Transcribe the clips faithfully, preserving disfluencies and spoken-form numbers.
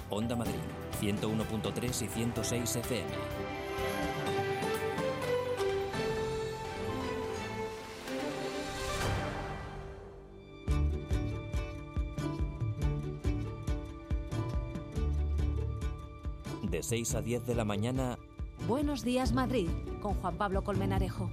Onda Madrid, ciento uno punto tres y ciento seis F M. De seis a diez de la mañana. Buenos días, Madrid, con Juan Pablo Colmenarejo.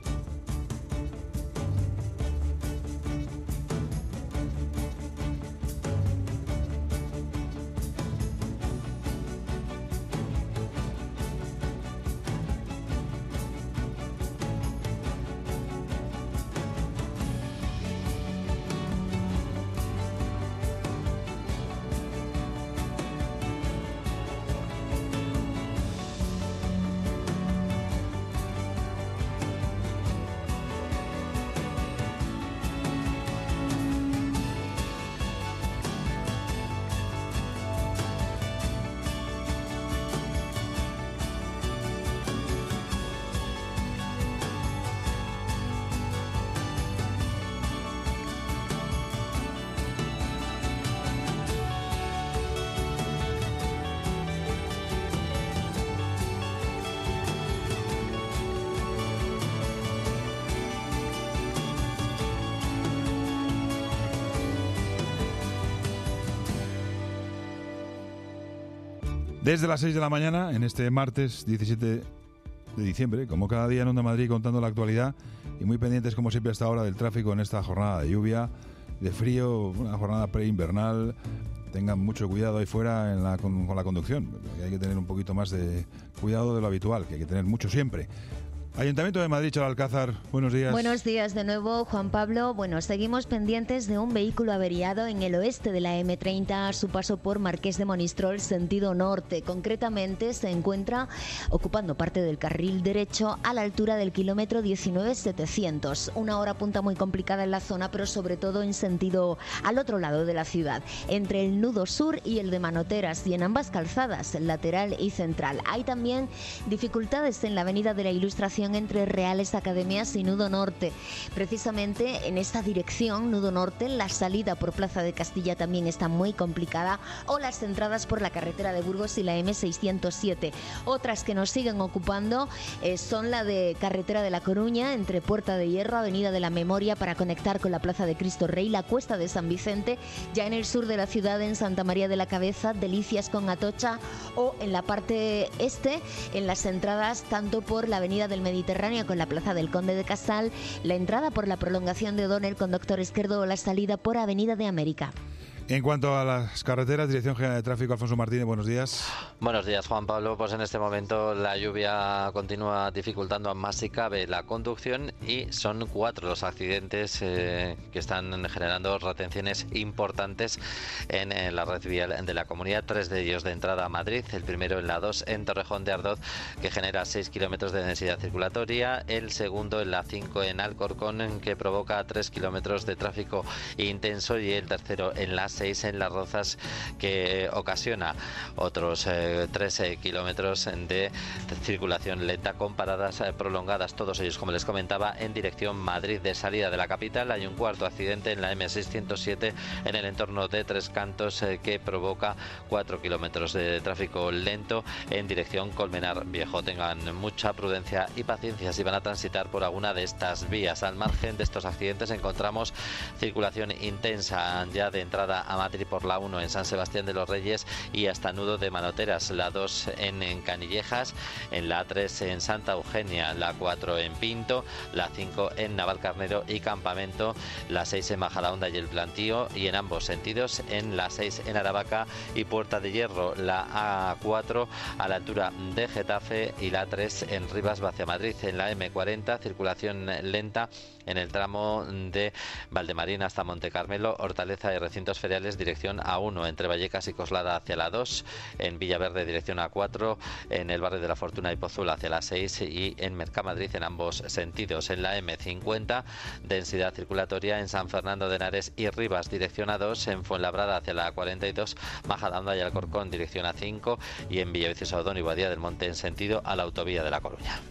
Desde las seis de la mañana, en este martes diecisiete de diciembre, como cada día en Onda Madrid, contando la actualidad y muy pendientes, como siempre, hasta ahora del tráfico en esta jornada de lluvia, de frío, una jornada preinvernal. Tengan mucho cuidado ahí fuera en la, con, con la conducción. Hay que tener un poquito más de cuidado de lo habitual, que hay que tener mucho siempre. Ayuntamiento de Madrid, Charo Alcázar, buenos días. Buenos días de nuevo, Juan Pablo. Bueno, seguimos pendientes de un vehículo averiado en el oeste de la eme treinta a su paso por Marqués de Monistrol, sentido norte. Concretamente, se encuentra ocupando parte del carril derecho a la altura del kilómetro diecinueve setecientos. Una hora punta muy complicada en la zona, pero sobre todo en sentido al otro lado de la ciudad, entre el nudo sur y el de Manoteras, y en ambas calzadas, lateral y central. Hay también dificultades en la avenida de la Ilustración entre Reales Academias y Nudo Norte. Precisamente en esta dirección, Nudo Norte, la salida por Plaza de Castilla también está muy complicada, o las entradas por la carretera de Burgos y la eme seiscientos siete. Otras que nos siguen ocupando eh, son la de carretera de La Coruña, entre Puerta de Hierro, Avenida de la Memoria, para conectar con la Plaza de Cristo Rey, la Cuesta de San Vicente, ya en el sur de la ciudad, en Santa María de la Cabeza, Delicias con Atocha, o en la parte este, en las entradas tanto por la Avenida del Mediterráneo con la Plaza del Conde de Casal, la entrada por la prolongación de O'Donnell con Doctor Esquerdo o la salida por Avenida de América. En cuanto a las carreteras, Dirección General de Tráfico, Alfonso Martínez, buenos días. Buenos días, Juan Pablo. Pues en este momento la lluvia continúa dificultando a más si cabe la conducción y son cuatro los accidentes eh, que están generando retenciones importantes en, en la red vial de la comunidad. Tres de ellos de entrada a Madrid. El primero en la dos en Torrejón de Ardoz, que genera seis kilómetros de densidad circulatoria. El segundo en la cinco en Alcorcón, que provoca tres kilómetros de tráfico intenso. Y el tercero en la seis en Las Rozas, que ocasiona otros eh, trece kilómetros de circulación lenta con paradas eh, prolongadas, todos ellos, como les comentaba, en dirección Madrid. De salida de la capital hay un cuarto accidente en la eme seiscientos siete en el entorno de Tres Cantos, eh, que provoca cuatro kilómetros de tráfico lento en dirección Colmenar Viejo. Tengan mucha prudencia y paciencia si van a transitar por alguna de estas vías. Al margen de estos accidentes encontramos circulación intensa ya de entrada a Madrid por la uno en San Sebastián de los Reyes y hasta Nudo de Manoteras, la dos en, en Canillejas, en la tres en Santa Eugenia, la cuatro en Pinto, la cinco en Navalcarnero y Campamento, la seis en Majadahonda y El Plantío, y en ambos sentidos en la seis en Aravaca y Puerta de Hierro, la a cuatro a la altura de Getafe y la tres en Rivas hacia Madrid. En la eme cuarenta, circulación lenta en el tramo de Valdemarín hasta Montecarmelo, Hortaleza y Recintos Feriales, dirección a uno, entre Vallecas y Coslada hacia la dos, en Villaverde dirección a cuatro, en el barrio de la Fortuna y Pozuelo hacia la seis y en Mercamadrid en ambos sentidos. En la eme cincuenta, densidad circulatoria en San Fernando de Henares y Rivas, dirección a dos, en Fuenlabrada hacia la cuarenta y dos, Majadahonda y Alcorcón, dirección a cinco, y en Villaviciosa, Odón y Badía del Monte en sentido a la autovía de La Coruña.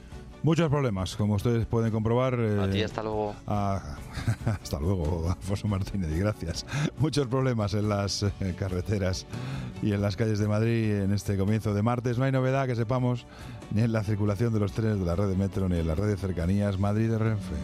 Muchos problemas, como ustedes pueden comprobar. Eh, a ti, hasta luego. A, hasta luego, Alfonso Martínez, y gracias. Muchos problemas en las eh, carreteras y en las calles de Madrid en este comienzo de martes. No hay novedad que sepamos ni en la circulación de los trenes de la red de metro ni en la red de cercanías Madrid de Renfe.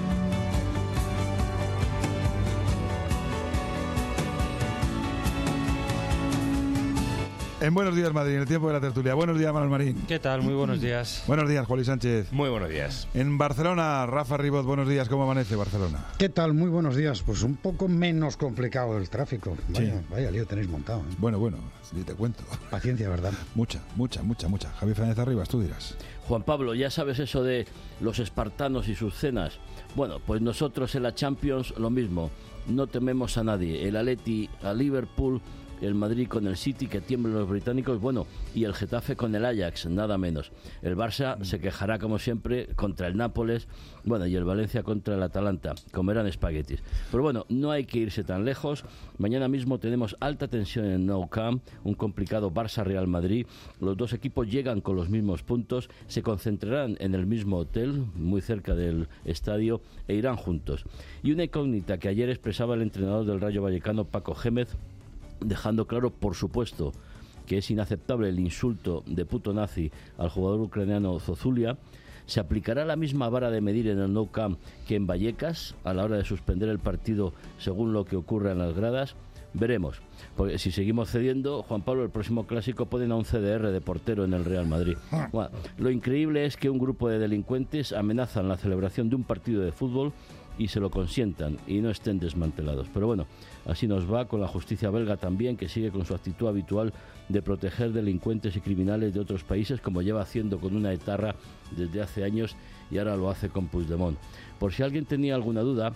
En Buenos Días Madrid, en el tiempo de la tertulia. Buenos días, Manuel Marín. ¿Qué tal? Muy buenos días. Buenos días, Juan Luis Sánchez. Muy buenos días. En Barcelona, Rafa Ribot, buenos días. ¿Cómo amanece Barcelona? ¿Qué tal? Muy buenos días. Pues un poco menos complicado el tráfico. Vaya, sí. vaya lío tenéis montado, ¿eh? Bueno, bueno, sí, te cuento. Paciencia, ¿verdad? Mucha, mucha, mucha, mucha. Javier Fernández Arribas, tú dirás. Juan Pablo, ya sabes eso de los espartanos y sus cenas. Bueno, pues nosotros en la Champions lo mismo. No tememos a nadie. El Atleti a Liverpool, el Madrid con el City, que tiemblen los británicos, bueno, y el Getafe con el Ajax, nada menos. El Barça se quejará, como siempre, contra el Nápoles, bueno, y el Valencia contra el Atalanta. Comerán espaguetis. Pero bueno, no hay que irse tan lejos. Mañana mismo tenemos alta tensión en Nou Camp, un complicado Barça-Real Madrid. Los dos equipos llegan con los mismos puntos, se concentrarán en el mismo hotel, muy cerca del estadio, e irán juntos. Y una incógnita que ayer expresaba el entrenador del Rayo Vallecano, Paco Gémez, dejando claro, por supuesto, que es inaceptable el insulto de puto nazi al jugador ucraniano Zozulia. ¿Se aplicará la misma vara de medir en el Nou Camp que en Vallecas a la hora de suspender el partido según lo que ocurra en las gradas? Veremos, porque si seguimos cediendo, Juan Pablo, el próximo clásico ponen a un C D R de portero en el Real Madrid. Bueno, lo increíble es que un grupo de delincuentes amenazan la celebración de un partido de fútbol y se lo consientan y no estén desmantelados. Pero bueno, así nos va con la justicia belga también, que sigue con su actitud habitual de proteger delincuentes y criminales de otros países, como lleva haciendo con una etarra desde hace años y ahora lo hace con Puigdemont. Por si alguien tenía alguna duda,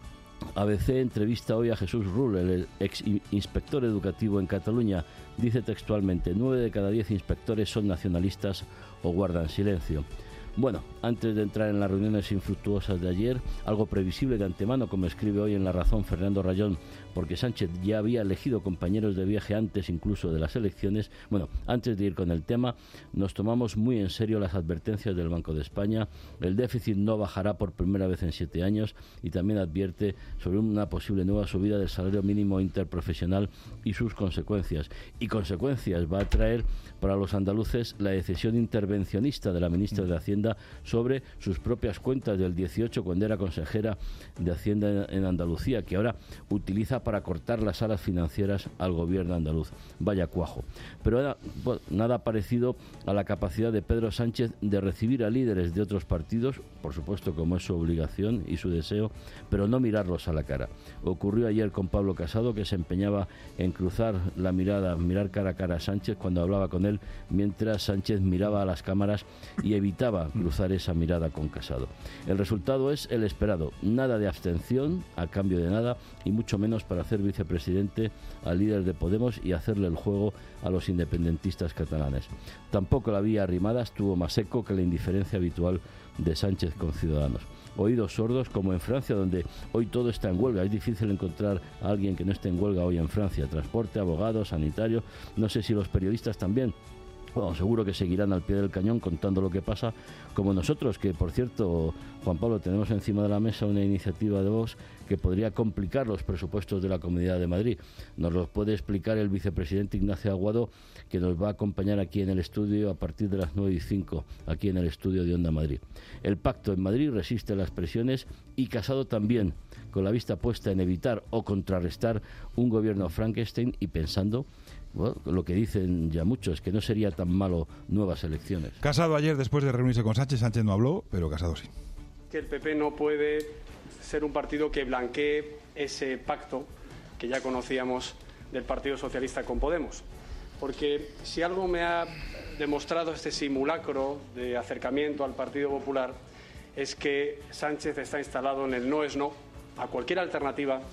A B C entrevista hoy a Jesús Rull, el ex inspector educativo en Cataluña. Dice textualmente: nueve de cada diez inspectores son nacionalistas o guardan silencio. Bueno, antes de entrar en las reuniones infructuosas de ayer, algo previsible de antemano, como escribe hoy en La Razón Fernando Rayón, porque Sánchez ya había elegido compañeros de viaje antes incluso de las elecciones. Bueno, antes de ir con el tema, nos tomamos muy en serio las advertencias del Banco de España. El déficit no bajará por primera vez en siete años y también advierte sobre una posible nueva subida del salario mínimo interprofesional y sus consecuencias. Y consecuencias va a traer para los andaluces la decisión intervencionista de la ministra de Hacienda sobre sus propias cuentas del dieciocho, cuando era consejera de Hacienda en Andalucía, que ahora utiliza para cortar las alas financieras al gobierno andaluz. Vaya cuajo. Pero era, bueno, nada parecido a la capacidad de Pedro Sánchez de recibir a líderes de otros partidos, por supuesto como es su obligación y su deseo, pero no mirarlos a la cara. Ocurrió ayer con Pablo Casado, que se empeñaba en cruzar la mirada, mirar cara a cara a Sánchez cuando hablaba con él, mientras Sánchez miraba a las cámaras y evitaba cruzar esa mirada con Casado. El resultado es el esperado: nada de abstención a cambio de nada, y mucho menos para hacer vicepresidente al líder de Podemos y hacerle el juego a los independentistas catalanes. Tampoco la vía arrimada estuvo más seco que la indiferencia habitual de Sánchez con Ciudadanos. Oídos sordos, como en Francia, donde hoy todo está en huelga. Es difícil encontrar a alguien que no esté en huelga hoy en Francia. Transporte, abogados, sanitario, no sé si los periodistas también. Bueno, seguro que seguirán al pie del cañón contando lo que pasa, como nosotros, que por cierto, Juan Pablo, tenemos encima de la mesa una iniciativa de Vox que podría complicar los presupuestos de la Comunidad de Madrid. Nos lo puede explicar el vicepresidente Ignacio Aguado, que nos va a acompañar aquí en el estudio a partir de las nueve y cinco, aquí en el estudio de Onda Madrid. El pacto en Madrid resiste las presiones y Casado también, con la vista puesta en evitar o contrarrestar un gobierno Frankenstein y pensando, bueno, lo que dicen ya muchos, que no sería tan malo nuevas elecciones. Casado ayer, después de reunirse con Sánchez, Sánchez no habló, pero Casado sí. Que el P P no puede ser un partido que blanquee ese pacto que ya conocíamos del Partido Socialista con Podemos. Porque si algo me ha demostrado este simulacro de acercamiento al Partido Popular es que Sánchez está instalado en el no es no a cualquier alternativa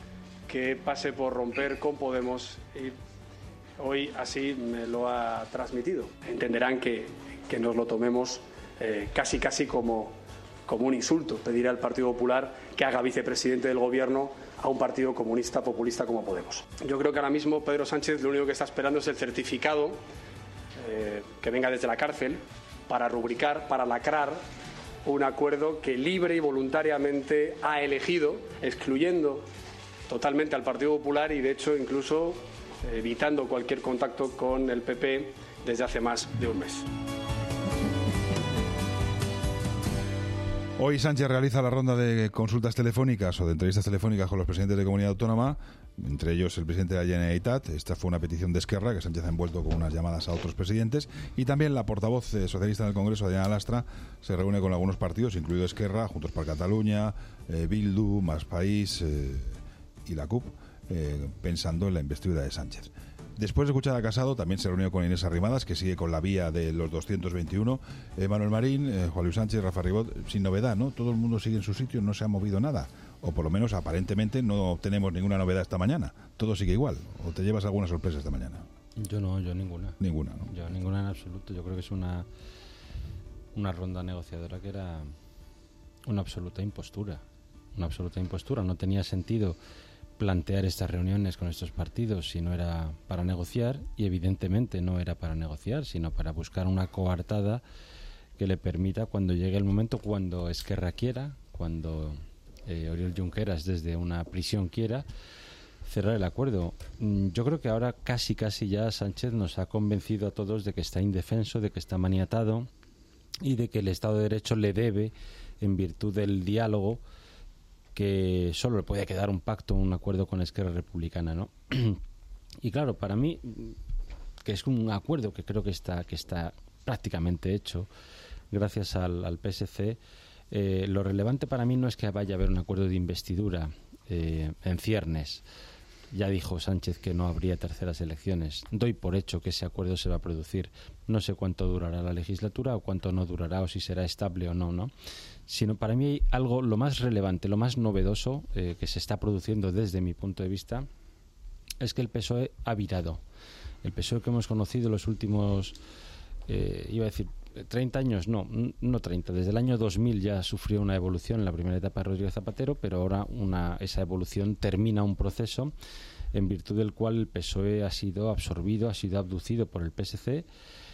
que pase por romper con Podemos, y hoy así me lo ha transmitido. Entenderán que, que nos lo tomemos eh, casi casi como, como un insulto, pedir al Partido Popular que haga vicepresidente del Gobierno a un partido comunista populista como Podemos. Yo creo que ahora mismo Pedro Sánchez lo único que está esperando es el certificado eh, que venga desde la cárcel para rubricar, para lacrar un acuerdo que libre y voluntariamente ha elegido, excluyendo totalmente al Partido Popular y, de hecho, incluso evitando cualquier contacto con el P P desde hace más de un mes. Hoy Sánchez realiza la ronda de consultas telefónicas o de entrevistas telefónicas con los presidentes de comunidad autónoma, entre ellos el presidente de la Generalitat. Esta fue una petición de Esquerra, que Sánchez ha envuelto con unas llamadas a otros presidentes. Y también la portavoz socialista en el Congreso, Diana Lastra, se reúne con algunos partidos, incluido Esquerra, Juntos per Catalunya, eh, Bildu, Más País eh, y la C U P, eh, pensando en la investidura de Sánchez. Después de escuchar a Casado, también se reunió con Inés Arrimadas, que sigue con la vía de los doscientos veintiuno. Eh, Manuel Marín, eh, Juan Luis Sánchez, Rafa Ribot, sin novedad, ¿no? Todo el mundo sigue en su sitio, no se ha movido nada. O por lo menos, aparentemente, no tenemos ninguna novedad esta mañana. Todo sigue igual. ¿O te llevas alguna sorpresa esta mañana? Yo no, yo ninguna. Ninguna, ¿no? Yo ninguna en absoluto. Yo creo que es una, una ronda negociadora que era una absoluta impostura. Una absoluta impostura. No tenía sentido plantear estas reuniones con estos partidos si no era para negociar, y evidentemente no era para negociar, sino para buscar una coartada que le permita, cuando llegue el momento, cuando Esquerra quiera, cuando eh, Oriol Junqueras desde una prisión quiera, cerrar el acuerdo. Yo creo que ahora casi casi ya Sánchez nos ha convencido a todos de que está indefenso, de que está maniatado y de que el Estado de Derecho le debe, en virtud del diálogo, que solo le puede quedar un pacto, un acuerdo con la Esquerra Republicana, ¿no? Y claro, para mí, que es un acuerdo que creo que está que está prácticamente hecho, gracias al, al P S C, eh, lo relevante para mí no es que vaya a haber un acuerdo de investidura eh, en ciernes. Ya dijo Sánchez que no habría terceras elecciones. Doy por hecho que ese acuerdo se va a producir. No sé cuánto durará la legislatura o cuánto no durará, o si será estable o no, ¿no? Sino para mí hay algo, lo más relevante, lo más novedoso eh, que se está produciendo desde mi punto de vista, es que el P S O E ha virado. El P S O E que hemos conocido los últimos, eh, iba a decir, treinta años, no, no treinta, desde el año dos mil ya sufrió una evolución en la primera etapa de Rodríguez Zapatero, pero ahora una, esa evolución termina un proceso en virtud del cual el P S O E ha sido absorbido, ha sido abducido por el P S C,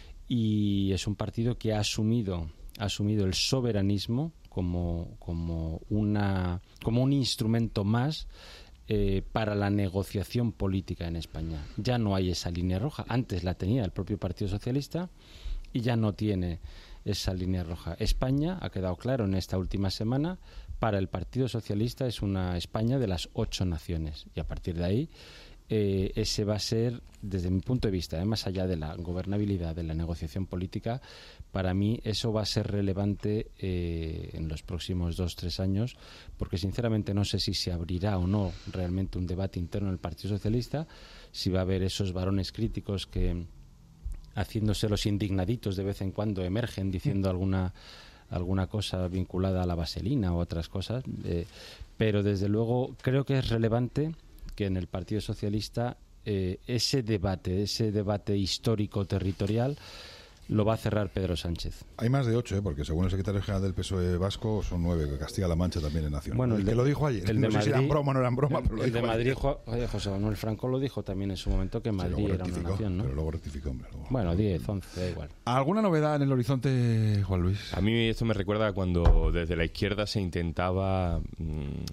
y es un partido que ha asumido, ha asumido el soberanismo como, como, una, como un instrumento más eh, para la negociación política en España. Ya no hay esa línea roja. Antes la tenía el propio Partido Socialista y ya no tiene esa línea roja. España, ha quedado claro en esta última semana, para el Partido Socialista es una España de las ocho naciones, y a partir de ahí eh, ese va a ser, desde mi punto de vista, eh, más allá de la gobernabilidad, de la negociación política, para mí eso va a ser relevante eh, en los próximos dos, tres años, porque sinceramente no sé si se abrirá o no realmente un debate interno en el Partido Socialista, si va a haber esos varones críticos que, haciéndose los indignaditos de vez en cuando, emergen diciendo alguna alguna cosa vinculada a la vaselina o otras cosas, eh, pero desde luego creo que es relevante que en el Partido Socialista eh, ese debate, ese debate histórico territorial lo va a cerrar Pedro Sánchez. Hay más de ocho, ¿eh? Porque según el secretario general del P S O E vasco son nueve, que Castilla-La Mancha también es nación. Bueno, el, el de, que lo dijo ayer, el no de sé Madrid, si eran broma o no eran broma, el, pero lo el dijo de Madrid, ayer. José Manuel Franco lo dijo también en su momento, que Madrid sí, era una nación, ¿no? Pero luego rectificó, hombre. Luego. Bueno, diez, once, da igual. ¿Alguna novedad en el horizonte, Juan Luis? A mí esto me recuerda a cuando desde la izquierda se intentaba mmm,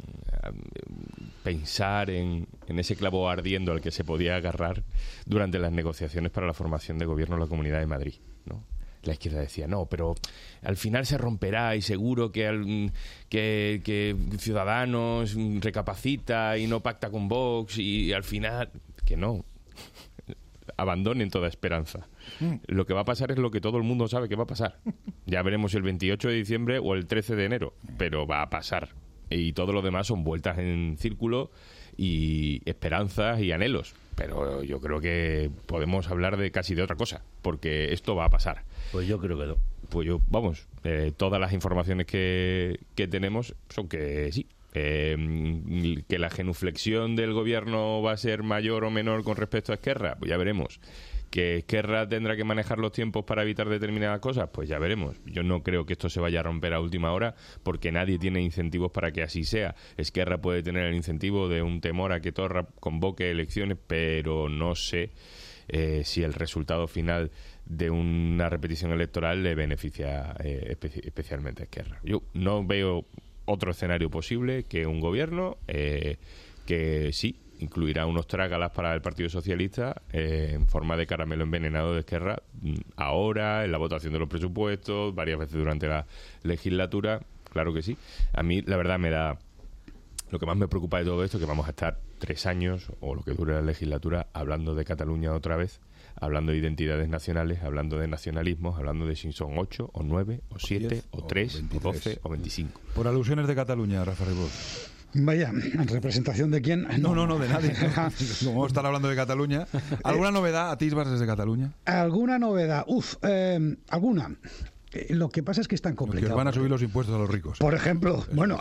pensar en, en ese clavo ardiendo al que se podía agarrar durante las negociaciones para la formación de gobierno en la Comunidad de Madrid, ¿no? La izquierda decía, no, pero al final se romperá y seguro que, al, que, que Ciudadanos recapacita y no pacta con Vox, y al final, que no, abandonen toda esperanza. Mm. Lo que va a pasar es lo que todo el mundo sabe que va a pasar. Ya veremos el veintiocho de diciembre o el trece de enero, pero va a pasar. Y todo lo demás son vueltas en círculo y esperanzas y anhelos. Pero yo creo que podemos hablar de casi de otra cosa, porque esto va a pasar. Pues yo creo que no. Pues yo, vamos, eh, todas las informaciones que, que tenemos son que sí. Eh, que la genuflexión del gobierno va a ser mayor o menor con respecto a Esquerra, pues ya veremos. ¿Que Esquerra tendrá que manejar los tiempos para evitar determinadas cosas? Pues ya veremos. Yo no creo que esto se vaya a romper a última hora porque nadie tiene incentivos para que así sea. Esquerra puede tener el incentivo de un temor a que Torra convoque elecciones, pero no sé eh, si el resultado final de una repetición electoral le beneficia eh, espe- especialmente a Esquerra. Yo no veo otro escenario posible que un gobierno eh, que sí incluirá unos trágalas para el Partido Socialista eh, en forma de caramelo envenenado de Esquerra ahora, en la votación de los presupuestos, varias veces durante la legislatura. Claro que sí. A mí, la verdad, me da... Lo que más me preocupa de todo esto es que vamos a estar tres años, o lo que dure la legislatura, hablando de Cataluña otra vez, hablando de identidades nacionales, hablando de nacionalismos, hablando de si son ocho, o nueve, o siete, o tres, o doce, o veinticinco. Por alusiones de Cataluña, Rafa Ribot. Vaya, ¿en representación de quién? No, no, no, de nadie. Como estar hablando de Cataluña. ¿Alguna novedad, Atisbas, desde Cataluña? ¿Alguna novedad? Uf, eh, alguna. Eh, lo que pasa es que es tan complicado. Que van a subir los impuestos a los ricos. Por ejemplo, bueno,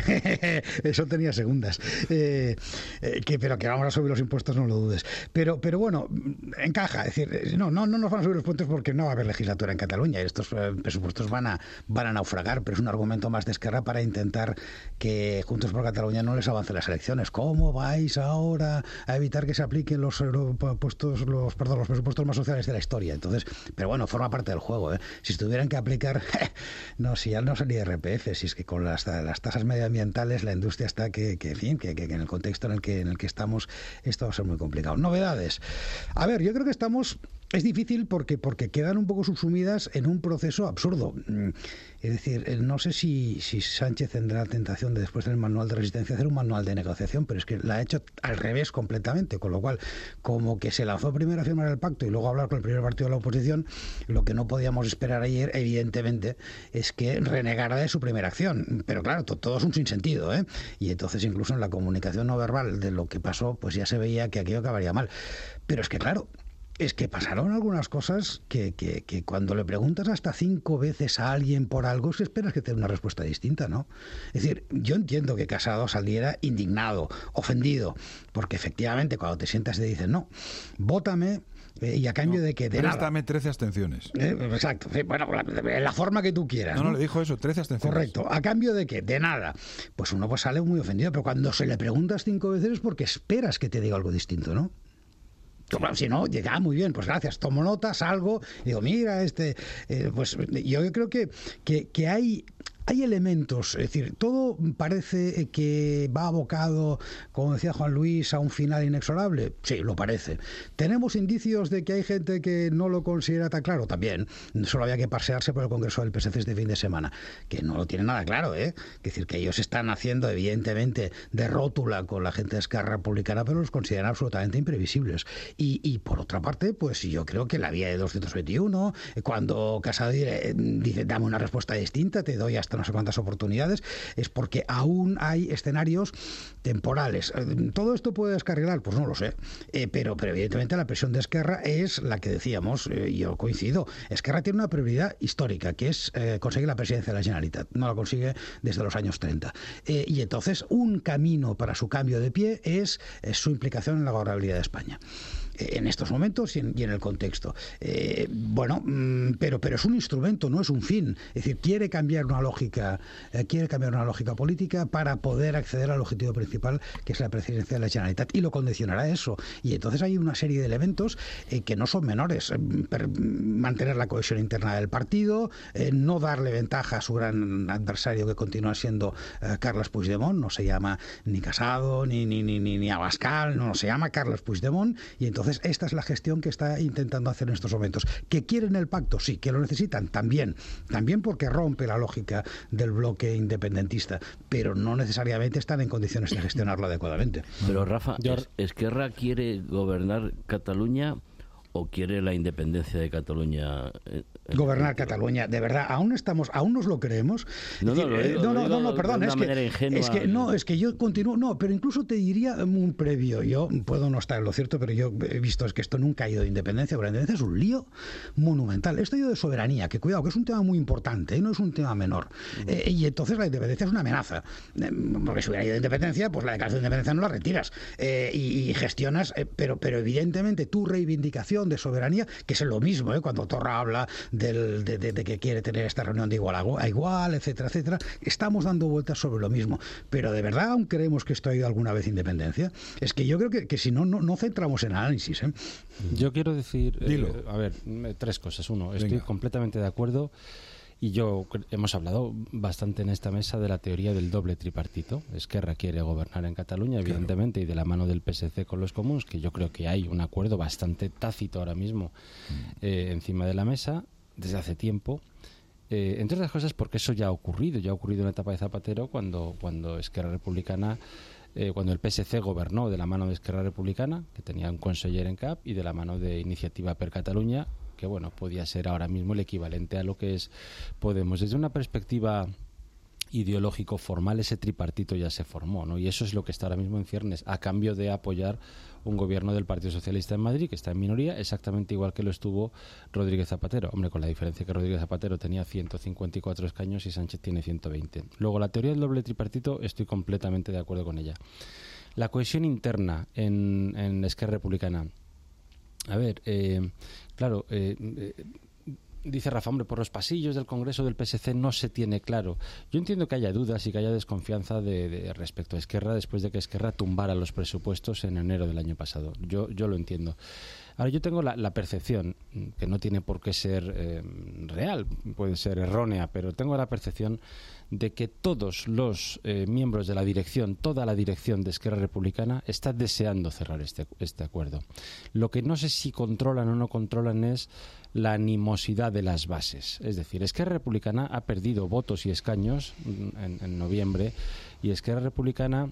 eso tenía segundas. Eh, eh, que, pero que vamos a subir los impuestos, no lo dudes. Pero, pero bueno, encaja. Es decir, no, no, no nos van a subir los impuestos porque no va a haber legislatura en Cataluña. Estos eh, presupuestos van a, van a naufragar, pero es un argumento más de Esquerra para intentar que Juntos por Cataluña no les avance las elecciones. ¿Cómo vais ahora a evitar que se apliquen los presupuestos, los, perdón, los presupuestos más sociales de la historia? Entonces, pero bueno, forma parte del juego, ¿eh? Si tuvieran que aplicar, no, si ya no sería R P F, si es que con las, las tasas medioambientales la industria está que, que en fin, que, que en el contexto en el que en el que estamos, esto va a ser muy complicado. Novedades. A ver, yo creo que estamos, es difícil porque porque quedan un poco subsumidas en un proceso absurdo. Es decir, no sé si, si Sánchez tendrá la tentación de, después del manual de resistencia, hacer un manual de negociación, pero es que la ha hecho al revés completamente, con lo cual, como que se lanzó primero a firmar el pacto y luego a hablar con el primer partido de la oposición, lo que no podíamos esperar ayer, evidentemente, es que renegara de su primera acción. Pero claro, to, todo es un sinsentido, ¿eh? Y entonces incluso en la comunicación no verbal de lo que pasó, pues ya se veía que aquello acabaría mal. Pero es que claro, es que pasaron algunas cosas que, que, que cuando le preguntas hasta cinco veces a alguien por algo, es que esperas que te dé una respuesta distinta, ¿no? Es decir, yo entiendo que Casado saliera indignado, ofendido, porque efectivamente cuando te sientas y te dicen, no, vótame, eh, y a cambio no, de que... De préstame nada. trece abstenciones. Eh, exacto, sí, bueno, en la forma que tú quieras. No, no, ¿no? le dijo eso, trece abstenciones. Correcto, a cambio de que, de nada. Pues uno pues sale muy ofendido, pero cuando se le preguntas cinco veces es porque esperas que te diga algo distinto, ¿no? Bueno, si no, llega muy bien, pues gracias, tomo nota, salgo, digo, mira, este, eh, pues yo creo que, que, que hay... Hay elementos, es decir, todo parece que va abocado, como decía Juan Luis, a un final inexorable. Sí, lo parece. ¿Tenemos indicios de que hay gente que no lo considera tan claro? También. Solo había que pasearse por el Congreso del P S C este fin de semana, que no lo tiene nada claro, ¿eh? Es decir, que ellos están haciendo, evidentemente, de rótula con la gente de Esquerra Republicana, pero los consideran absolutamente imprevisibles. Y, y por otra parte, pues yo creo que la vía de doscientos veintiuno, cuando Casado dice, dame una respuesta distinta, te doy hasta no sé cuántas oportunidades, es porque aún hay escenarios temporales. ¿Todo esto puede descarrilar? Pues no lo sé. Eh, pero, pero evidentemente la presión de Esquerra es la que decíamos, eh, yo coincido. Esquerra tiene una prioridad histórica, que es eh, conseguir la presidencia de la Generalitat. No la consigue desde los años treinta. Eh, y entonces un camino para su cambio de pie es, es su implicación en la gobernabilidad de España. En estos momentos y en, y en el contexto. Eh, bueno, mmm, pero, pero es un instrumento, no es un fin. Es decir, quiere cambiar una lógica, eh, quiere cambiar una lógica política para poder acceder al objetivo principal, que es la presidencia de la Generalitat, y lo condicionará a eso. Y entonces hay una serie de elementos eh, que no son menores. Per, mantener la cohesión interna del partido, eh, no darle ventaja a su gran adversario que continúa siendo eh, Carles Puigdemont, no se llama ni Casado, ni, ni, ni, ni, ni Abascal, no, se llama Carles Puigdemont, y entonces esta es la gestión que está intentando hacer en estos momentos. ¿Que quieren el pacto? Sí. ¿Que lo necesitan? También. También porque rompe la lógica del bloque independentista, pero no necesariamente están en condiciones de gestionarlo adecuadamente. Pero Rafa, ¿es, ¿Esquerra quiere gobernar Cataluña o quiere la independencia de Cataluña? Gobernar Cataluña, de verdad, aún estamos, aún nos lo creemos. No, no, lo digo, no, no, lo no, no, perdón, es que, ingenua, es que no, es que yo continúo, no, pero incluso te diría un previo. Yo puedo no estar en lo cierto, pero yo he visto es que esto nunca ha ido de independencia, pero la independencia es un lío monumental. Esto ha ido de soberanía, que cuidado, que es un tema muy importante, ¿eh? No es un tema menor. Uh-huh. Eh, y entonces la independencia es una amenaza, eh, porque si hubiera ido de independencia, pues la declaración de independencia no la retiras eh, y, y gestionas, eh, pero, pero evidentemente tu reivindicación autodeterminación, de soberanía, que es lo mismo, ¿eh? Cuando Torra habla del, de, de, de que quiere tener esta reunión de igual a igual, etcétera, etcétera, estamos dando vueltas sobre lo mismo. Pero de verdad aún creemos que esto ha ido alguna vez independencia. Es que yo creo que, que si no, no, no centramos en análisis, ¿eh? Yo quiero decir, eh, a ver, tres cosas. Uno, estoy Venga. completamente de acuerdo. Y yo hemos hablado bastante en esta mesa de la teoría del doble tripartito. Esquerra quiere gobernar en Cataluña, evidentemente, claro. y de la mano del P S C con los comuns, que yo creo que hay un acuerdo bastante tácito ahora mismo eh, encima de la mesa desde hace tiempo. Eh, entre otras cosas porque eso ya ha ocurrido, ya ha ocurrido en la etapa de Zapatero cuando, cuando Esquerra Republicana, eh, cuando el P S C gobernó de la mano de Esquerra Republicana, que tenía un conseller en cap, y de la mano de Iniciativa per Catalunya, que bueno, podía ser ahora mismo el equivalente a lo que es Podemos. Desde una perspectiva ideológico formal, ese tripartito ya se formó, ¿no? Y eso es lo que está ahora mismo en ciernes, a cambio de apoyar un gobierno del Partido Socialista en Madrid, que está en minoría, exactamente igual que lo estuvo Rodríguez Zapatero. Hombre, con la diferencia que Rodríguez Zapatero tenía ciento cincuenta y cuatro escaños y Sánchez tiene ciento veinte. Luego, la teoría del doble tripartito, estoy completamente de acuerdo con ella. La cohesión interna en, en Esquerra Republicana. A ver, eh, claro, eh, eh, dice Rafa, hombre, por los pasillos del Congreso del P S C no se tiene claro. Yo entiendo que haya dudas y que haya desconfianza de, de respecto a Esquerra después de que Esquerra tumbara los presupuestos en enero del año pasado. Yo, yo lo entiendo. Ahora, yo tengo la, la percepción, que no tiene por qué ser eh, real, puede ser errónea, pero tengo la percepción de que todos los eh, miembros de la dirección, toda la dirección de Esquerra Republicana está deseando cerrar este, este acuerdo. Lo que no sé si controlan o no controlan es la animosidad de las bases. Es decir, Esquerra Republicana ha perdido votos y escaños en, en noviembre, y Esquerra Republicana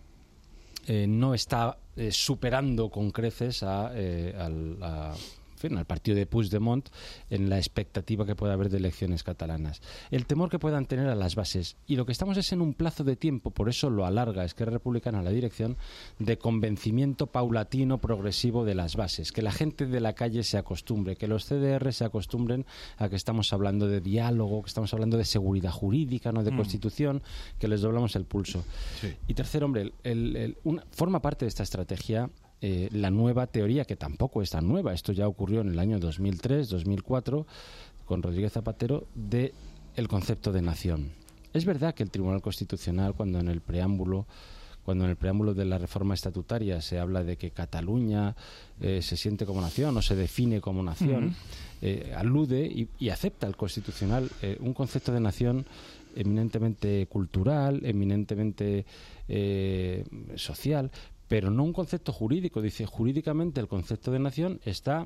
eh, no está eh, superando con creces a, eh, al, a en fin, al partido de Puigdemont en la expectativa que pueda haber de elecciones catalanas. El temor que puedan tener a las bases. Y lo que estamos es en un plazo de tiempo, por eso lo alarga Esquerra Republicana a la dirección, de convencimiento paulatino, progresivo de las bases. Que la gente de la calle se acostumbre, que los C D R se acostumbren a que estamos hablando de diálogo, que estamos hablando de seguridad jurídica, no de mm. constitución, que les doblamos el pulso. Sí. Y tercero, hombre, el, el, una, forma parte de esta estrategia Eh, la nueva teoría, que tampoco es tan nueva, esto ya ocurrió en el año dos mil tres, dos mil cuatro, con Rodríguez Zapatero, de el concepto de nación. Es verdad que el Tribunal Constitucional, cuando en el preámbulo cuando en el preámbulo de la reforma estatutaria se habla de que Cataluña eh, se siente como nación o se define como nación, uh-huh. eh, alude y, y acepta el Constitucional eh, un concepto de nación eminentemente cultural, eminentemente eh, social, pero no un concepto jurídico. Dice, jurídicamente el concepto de nación está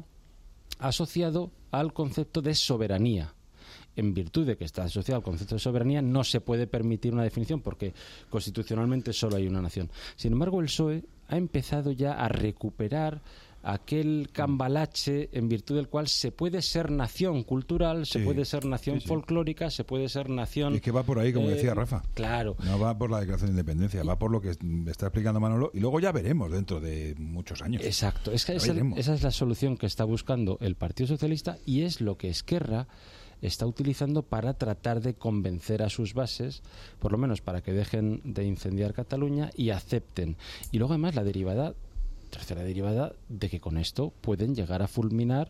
asociado al concepto de soberanía. En virtud de que está asociado al concepto de soberanía, no se puede permitir una definición porque constitucionalmente solo hay una nación. Sin embargo, el P S O E ha empezado ya a recuperar aquel cambalache en virtud del cual se puede ser nación cultural, se sí, puede ser nación sí, sí. folclórica, se puede ser nación... Y es que va por ahí, como eh, decía Rafa. Claro. No va por la declaración de independencia, va por lo que está explicando Manolo, y luego ya veremos dentro de muchos años. Exacto. Es que esa, esa es la solución que está buscando el Partido Socialista y es lo que Esquerra está utilizando para tratar de convencer a sus bases, por lo menos para que dejen de incendiar Cataluña y acepten. Y luego además la derivada... tercera derivada de que con esto pueden llegar a fulminar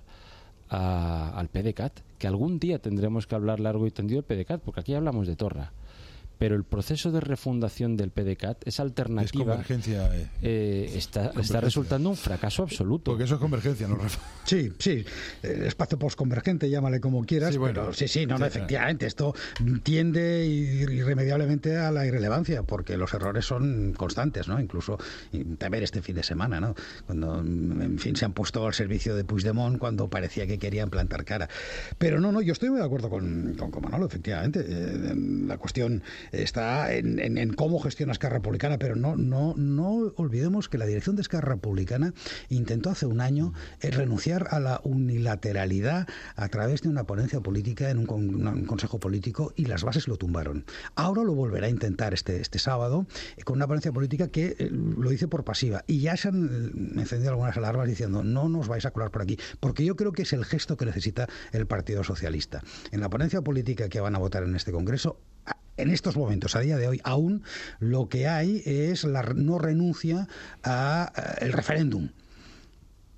a, al PDeCAT, que algún día tendremos que hablar largo y tendido del PDeCAT, porque aquí hablamos de Torra, pero el proceso de refundación del PDeCAT, esa alternativa, es convergencia, eh, eh, está, está resultando un fracaso absoluto. Porque eso es convergencia, ¿no, Rafa? Sí, sí, el espacio postconvergente, llámale como quieras, sí, bueno, pero sí, sí, no, no, efectivamente, esto tiende irremediablemente a la irrelevancia, porque los errores son constantes, ¿no? Incluso ver este fin de semana, ¿no? Cuando, en fin, se han puesto al servicio de Puigdemont cuando parecía que querían plantar cara. Pero no, no, yo estoy muy de acuerdo con, con, con Manolo, efectivamente. Eh, la cuestión está en, en, en cómo gestiona Esquerra Republicana, pero no, no, no olvidemos que la dirección de Esquerra Republicana intentó hace un año eh, renunciar a la unilateralidad a través de una ponencia política en un, con, un consejo político y las bases lo tumbaron. Ahora lo volverá a intentar este, este sábado eh, con una ponencia política que eh, lo dice por pasiva y ya se han encendido algunas alarmas diciendo no nos vais a colar por aquí, porque yo creo que es el gesto que necesita el Partido Socialista. En la ponencia política que van a votar en este Congreso, en estos momentos, a día de hoy, aún lo que hay es la no renuncia al referéndum.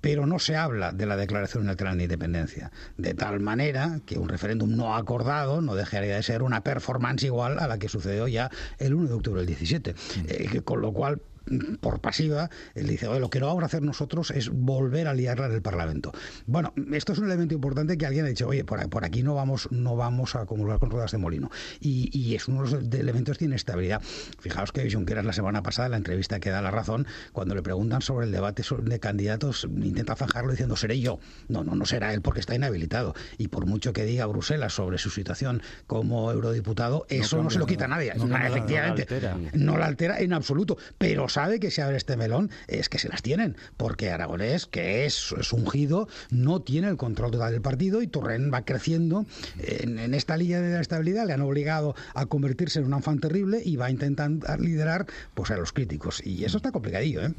pero no se habla de la declaración unilateral de independencia, de tal manera que un referéndum no acordado no dejaría de ser una performance igual a la que sucedió ya el uno de octubre del diecisiete, eh, con lo cual, por pasiva, él dice, oye, lo que no vamos a hacer nosotros es volver a liarla en el Parlamento. Bueno, esto es un elemento importante que alguien ha dicho, oye, por, por aquí no vamos no vamos a acumular con ruedas de molino. Y, y es uno de los elementos de inestabilidad. Fijaos que Junqueras la semana pasada, en la entrevista que da La Razón, cuando le preguntan sobre el debate de candidatos, intenta zanjarlo diciendo, seré yo. No, no, no será él porque está inhabilitado. Y por mucho que diga Bruselas sobre su situación como eurodiputado, eso no, no se lo quita a nadie. No, no, efectivamente, no la, altera. no la altera en absoluto. Pero sabe que si abre este melón es que se las tienen, porque Aragonés, que es, es ungido, no tiene el control total del partido y Torrent va creciendo en, en esta línea de la estabilidad. Le han obligado a convertirse en un enfant terrible y va a intentar liderar pues a los críticos, y eso está complicadillo, ¿eh?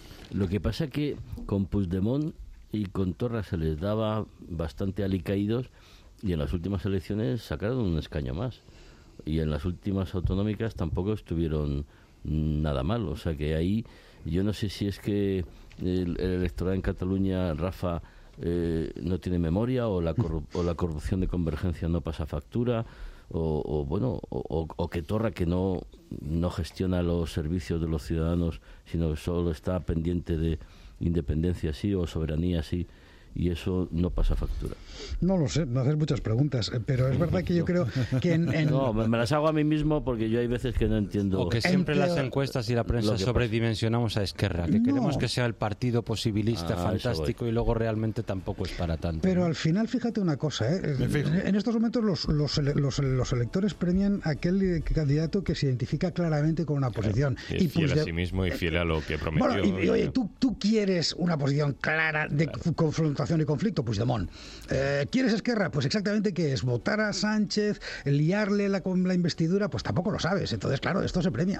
Lo que pasa es que con Puigdemont y con Torra se les daba bastante alicaídos y en las últimas elecciones sacaron un escaño más, y en las últimas autonómicas tampoco estuvieron nada mal, o sea que ahí yo no sé si es que el, el electorado en Cataluña, Rafa, eh, no tiene memoria, o la, corru- o la corrupción de Convergencia no pasa factura, o, o bueno, o, o que Torra, que no, no gestiona los servicios de los ciudadanos, sino que solo está pendiente de independencia sí o soberanía sí, y eso no pasa factura. No lo sé, me haces muchas preguntas, pero es verdad que yo creo que en... en... No, me, me las hago a mí mismo porque yo hay veces que no entiendo... O que siempre en las encuestas y la prensa sobredimensionamos a Esquerra, que no. queremos que sea el partido posibilista ah, fantástico y luego realmente tampoco es para tanto. Pero ¿no? al final, fíjate una cosa, ¿eh? En estos momentos los, los, los, los electores premian a aquel candidato que se identifica claramente con una posición. Claro, y, y fiel pues a sí mismo y fiel a lo que prometió. Bueno, y, y, oye, tú, tú quieres una posición clara de claro. confrontación y conflicto, Puigdemont. Eh, ¿Quieres Esquerra? Pues exactamente qué es, votar a Sánchez, liarle la, con la investidura, pues tampoco lo sabes. Entonces, claro, esto se premia.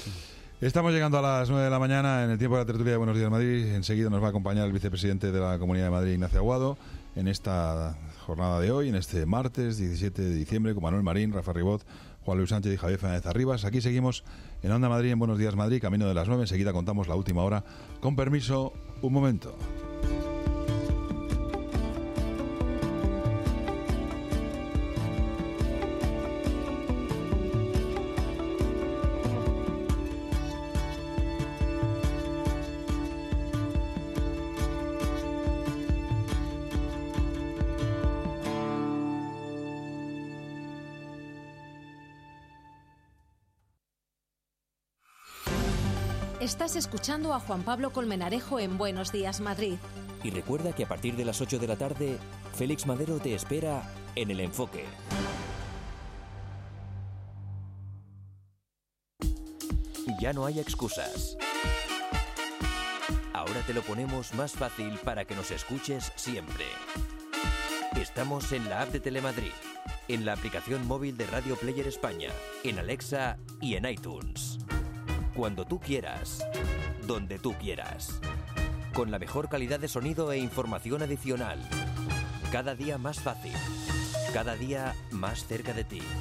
Estamos llegando a las nueve de la mañana en el tiempo de la tertulia de Buenos Días Madrid. Enseguida nos va a acompañar el vicepresidente de la Comunidad de Madrid, Ignacio Aguado, en esta jornada de hoy, en este martes diecisiete de diciembre, con Manuel Marín, Rafa Ribot, Juan Luis Sánchez y Javier Fernández Arribas. Aquí seguimos en Onda Madrid, en Buenos Días Madrid, camino de las nueve. Enseguida contamos la última hora. Con permiso, un momento. Estás escuchando a Juan Pablo Colmenarejo en Buenos Días Madrid. Y recuerda que a partir de las ocho de la tarde, Félix Madero te espera en El Enfoque. Ya no hay excusas. Ahora te lo ponemos más fácil para que nos escuches siempre. Estamos en la app de Telemadrid, en la aplicación móvil de Radio Player España, en Alexa y en iTunes. Cuando tú quieras, donde tú quieras. Con la mejor calidad de sonido e información adicional. Cada día más fácil. Cada día más cerca de ti.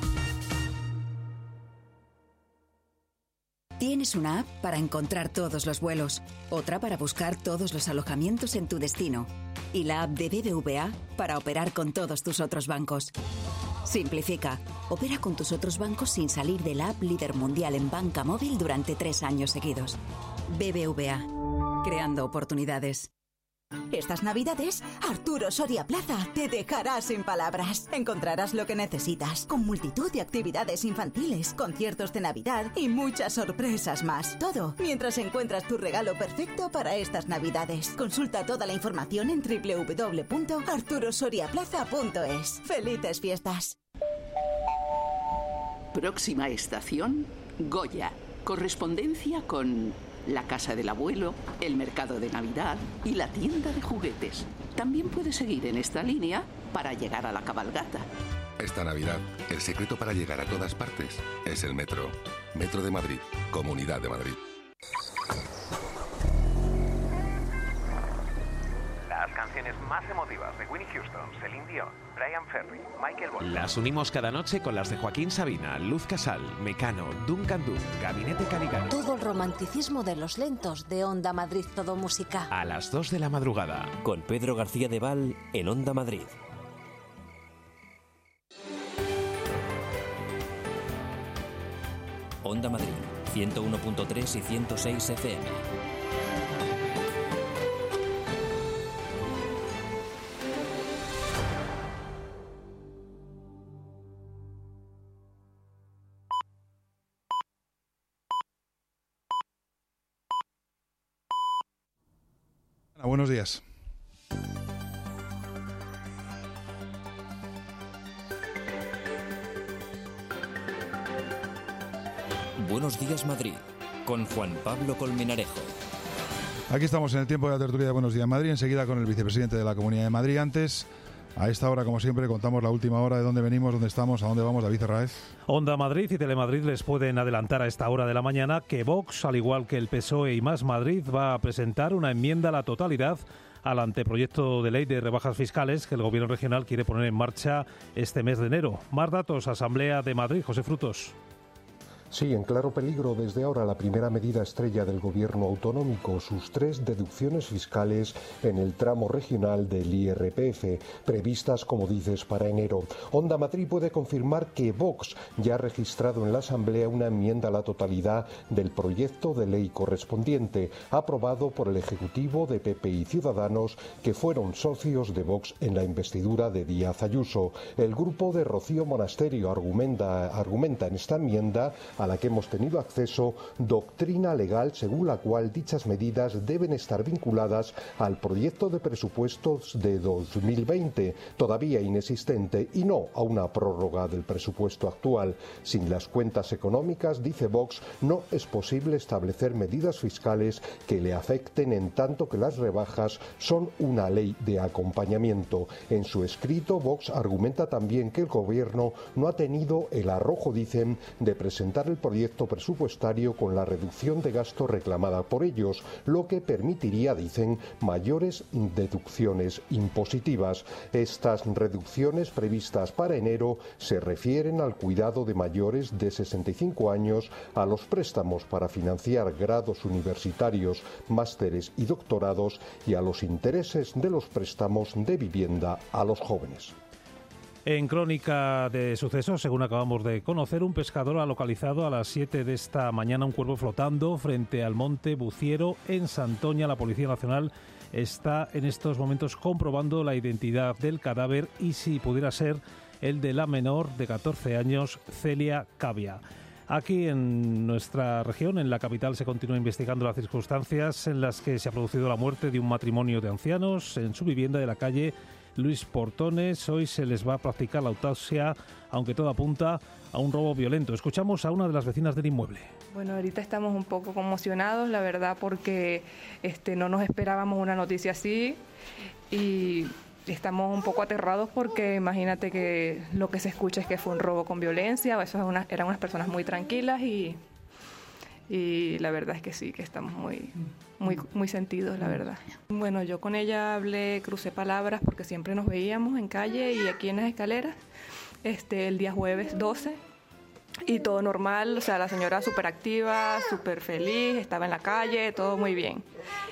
Tienes una app para encontrar todos los vuelos, otra para buscar todos los alojamientos en tu destino y la app de B B V A para operar con todos tus otros bancos. Simplifica. Opera con tus otros bancos sin salir de la app líder mundial en banca móvil durante tres años seguidos. B B V A. Creando oportunidades. Estas Navidades, Arturo Soria Plaza te dejará sin palabras. Encontrarás lo que necesitas, con multitud de actividades infantiles, conciertos de Navidad y muchas sorpresas más. Todo mientras encuentras tu regalo perfecto para estas Navidades. Consulta toda la información en doble u doble u doble u punto arturo soria plaza punto es. ¡Felices fiestas! Próxima estación, Goya. Correspondencia con la casa del abuelo, el mercado de Navidad y la tienda de juguetes. También puedes seguir en esta línea para llegar a la cabalgata. Esta Navidad, el secreto para llegar a todas partes es el metro. Metro de Madrid, Comunidad de Madrid. Las canciones imágenes más emotivas de Whitney Houston, Celine Dion, Brian Ferry, Michael Bolton. Las unimos cada noche con las de Joaquín Sabina, Luz Casal, Mecano, Duncan Du, Gabinete Caligari. Todo el romanticismo de los lentos de Onda Madrid Todo Música. A las dos de la madrugada. Con Pedro García de Val en Onda Madrid. Onda Madrid, ciento uno punto tres y ciento seis F M. Buenos días. Buenos días Madrid, con Juan Pablo Colmenarejo. Aquí estamos en el tiempo de la tertulia de Buenos días Madrid, enseguida con el vicepresidente de la Comunidad de Madrid. Antes, a esta hora, como siempre, contamos la última hora de dónde venimos, dónde estamos, a dónde vamos. David Herráez. Onda Madrid y Telemadrid les pueden adelantar a esta hora de la mañana que Vox, al igual que el P S O E y Más Madrid, va a presentar una enmienda a la totalidad al anteproyecto de ley de rebajas fiscales que el Gobierno regional quiere poner en marcha este mes de enero. Más datos, Asamblea de Madrid, José Frutos. Sí, en claro peligro desde ahora la primera medida estrella del gobierno autonómico, sus tres deducciones fiscales en el tramo regional del I R P F, previstas, como dices, para enero. Onda Madrid puede confirmar que Vox ya ha registrado en la Asamblea una enmienda a la totalidad del proyecto de ley correspondiente, aprobado por el Ejecutivo de P P y Ciudadanos, que fueron socios de Vox en la investidura de Díaz Ayuso. El grupo de Rocío Monasterio argumenta, argumenta en esta enmienda a la que hemos tenido acceso, doctrina legal según la cual dichas medidas deben estar vinculadas al proyecto de presupuestos de dos mil veinte, todavía inexistente, y no a una prórroga del presupuesto actual. Sin las cuentas económicas, dice Vox, no es posible establecer medidas fiscales que le afecten, en tanto que las rebajas son una ley de acompañamiento. En su escrito, Vox argumenta también que el gobierno no ha tenido el arrojo, dicen, de presentar el proyecto presupuestario con la reducción de gasto reclamada por ellos, lo que permitiría, dicen, mayores deducciones impositivas. Estas reducciones previstas para enero se refieren al cuidado de mayores de sesenta y cinco años, a los préstamos para financiar grados universitarios, másteres y doctorados y a los intereses de los préstamos de vivienda a los jóvenes. En crónica de sucesos, según acabamos de conocer, un pescador ha localizado a las siete de esta mañana un cuerpo flotando frente al monte Buciero en Santoña. La Policía Nacional está en estos momentos comprobando la identidad del cadáver y si pudiera ser el de la menor de catorce años, Celia Cavia. Aquí en nuestra región, en la capital, se continúa investigando las circunstancias en las que se ha producido la muerte de un matrimonio de ancianos en su vivienda de la calle Luis Portones. Hoy se les va a practicar la autopsia, aunque todo apunta a un robo violento. Escuchamos a una de las vecinas del inmueble. Bueno, ahorita estamos un poco conmocionados, la verdad, porque este, no nos esperábamos una noticia así y estamos un poco aterrados porque imagínate que lo que se escucha es que fue un robo con violencia. Esas una, eran unas personas muy tranquilas y, y la verdad es que sí, que estamos muy... Muy, muy sentidos, la verdad. Bueno, yo con ella hablé, crucé palabras porque siempre nos veíamos en calle y aquí en las escaleras, este, el día jueves doce, y todo normal, o sea, la señora súper activa, súper feliz, estaba en la calle, todo muy bien.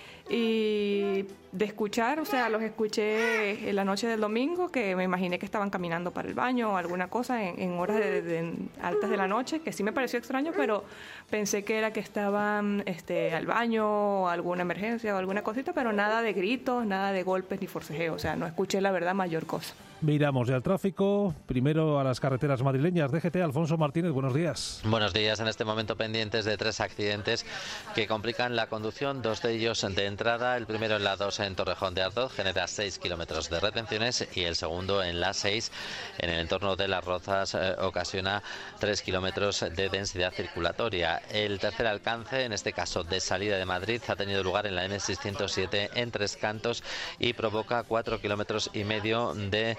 Y de escuchar, o sea, los escuché en la noche del domingo, que me imaginé que estaban caminando para el baño o alguna cosa en, en horas de, de, altas de la noche, que sí me pareció extraño, pero pensé que era que estaban este, al baño o alguna emergencia o alguna cosita, pero nada de gritos, nada de golpes ni forcejeo, o sea, no escuché la verdad mayor cosa. Miramos ya el tráfico, primero a las carreteras madrileñas. D G T, Alfonso Martínez, buenos días. Buenos días, en este momento pendientes de tres accidentes que complican la conducción, dos de ellos de entrada, el primero en la dos en Torrejón de Ardoz, genera seis kilómetros de retenciones, y el segundo en la seis en el entorno de Las Rozas eh, ocasiona tres kilómetros de densidad circulatoria. El tercer alcance, en este caso de salida de Madrid, ha tenido lugar en la N seiscientos siete en Tres Cantos y provoca cuatro kilómetros y medio de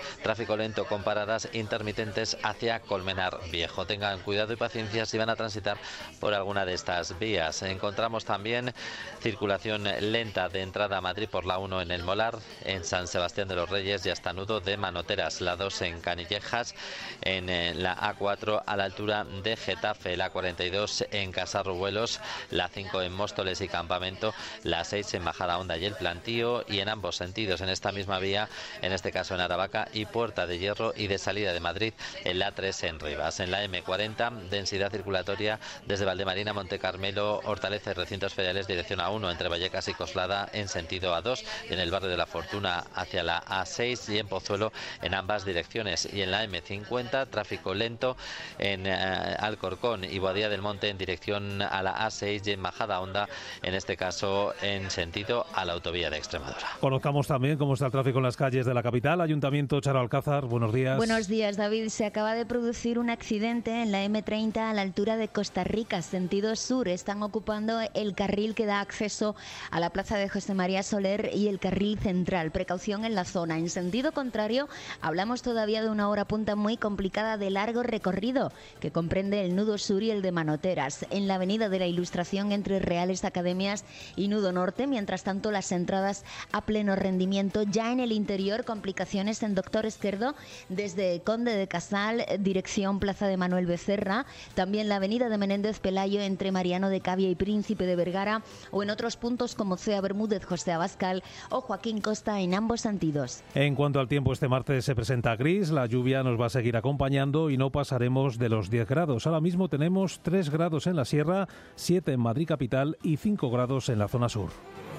tráfico lento con paradas intermitentes hacia Colmenar Viejo. Tengan cuidado y paciencia si van a transitar por alguna de estas vías. Encontramos también circulación lenta de entrada a Madrid por la uno en el Molar, en San Sebastián de los Reyes y hasta Nudo de Manoteras, la dos en Canillejas, en eh, la A cuatro a la altura de Getafe, la cuarenta y dos en Casarrubuelos, la cinco en Móstoles y Campamento, la seis en Majadahonda y El Plantío, y en ambos sentidos en esta misma vía, en este caso en Aravaca y Puerta de Hierro, y de salida de Madrid en la tres en Rivas. En la eme cuarenta, densidad circulatoria desde Valdemarina, Montecarmelo, Hortaleza y Recintos Feriales, dirección A uno entre Vallecas y Coslada en sentido A dos, en el barrio de la Fortuna hacia la A seis y en Pozuelo en ambas direcciones. Y en la eme cincuenta, tráfico lento en eh, Alcorcón y Boadilla del Monte en dirección a la A seis y en Majadahonda, en este caso en sentido a la autovía de Extremadura. Conozcamos también cómo está el tráfico en las calles de la capital. Ayuntamiento, Charo Alcázar, buenos días. Buenos días, David. Se acaba de producir un accidente en la eme treinta a la altura de Costa Rica, sentido sur. Están ocupando el carril que da acceso a la plaza de José María Soler y el carril central. Precaución en la zona. En sentido contrario, hablamos todavía de una hora punta muy complicada de largo recorrido, que comprende el nudo sur y el de Manoteras, en la avenida de la Ilustración entre Reales Academias y Nudo Norte. Mientras tanto, las entradas a pleno rendimiento. Ya en el interior, complicaciones en Doctor Esquerdo desde Conde de Casal, dirección Plaza de Manuel Becerra. También la avenida de Menéndez Pelayo entre Mariano de Cavia y Príncipe de Vergara, o en otros puntos como Cea Bermúdez, José Abascal o Joaquín Costa en ambos sentidos. En cuanto al tiempo, este martes se presenta gris, la lluvia nos va a seguir acompañando y no pasaremos de los diez grados. Ahora mismo tenemos tres grados en la sierra, siete en Madrid capital y cinco grados en la zona sur.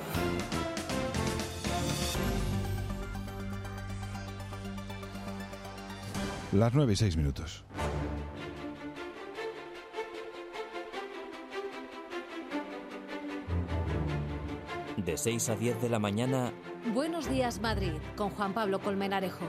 Las nueve y seis minutos. De seis a diez de la mañana. Buenos días, Madrid, con Juan Pablo Colmenarejo.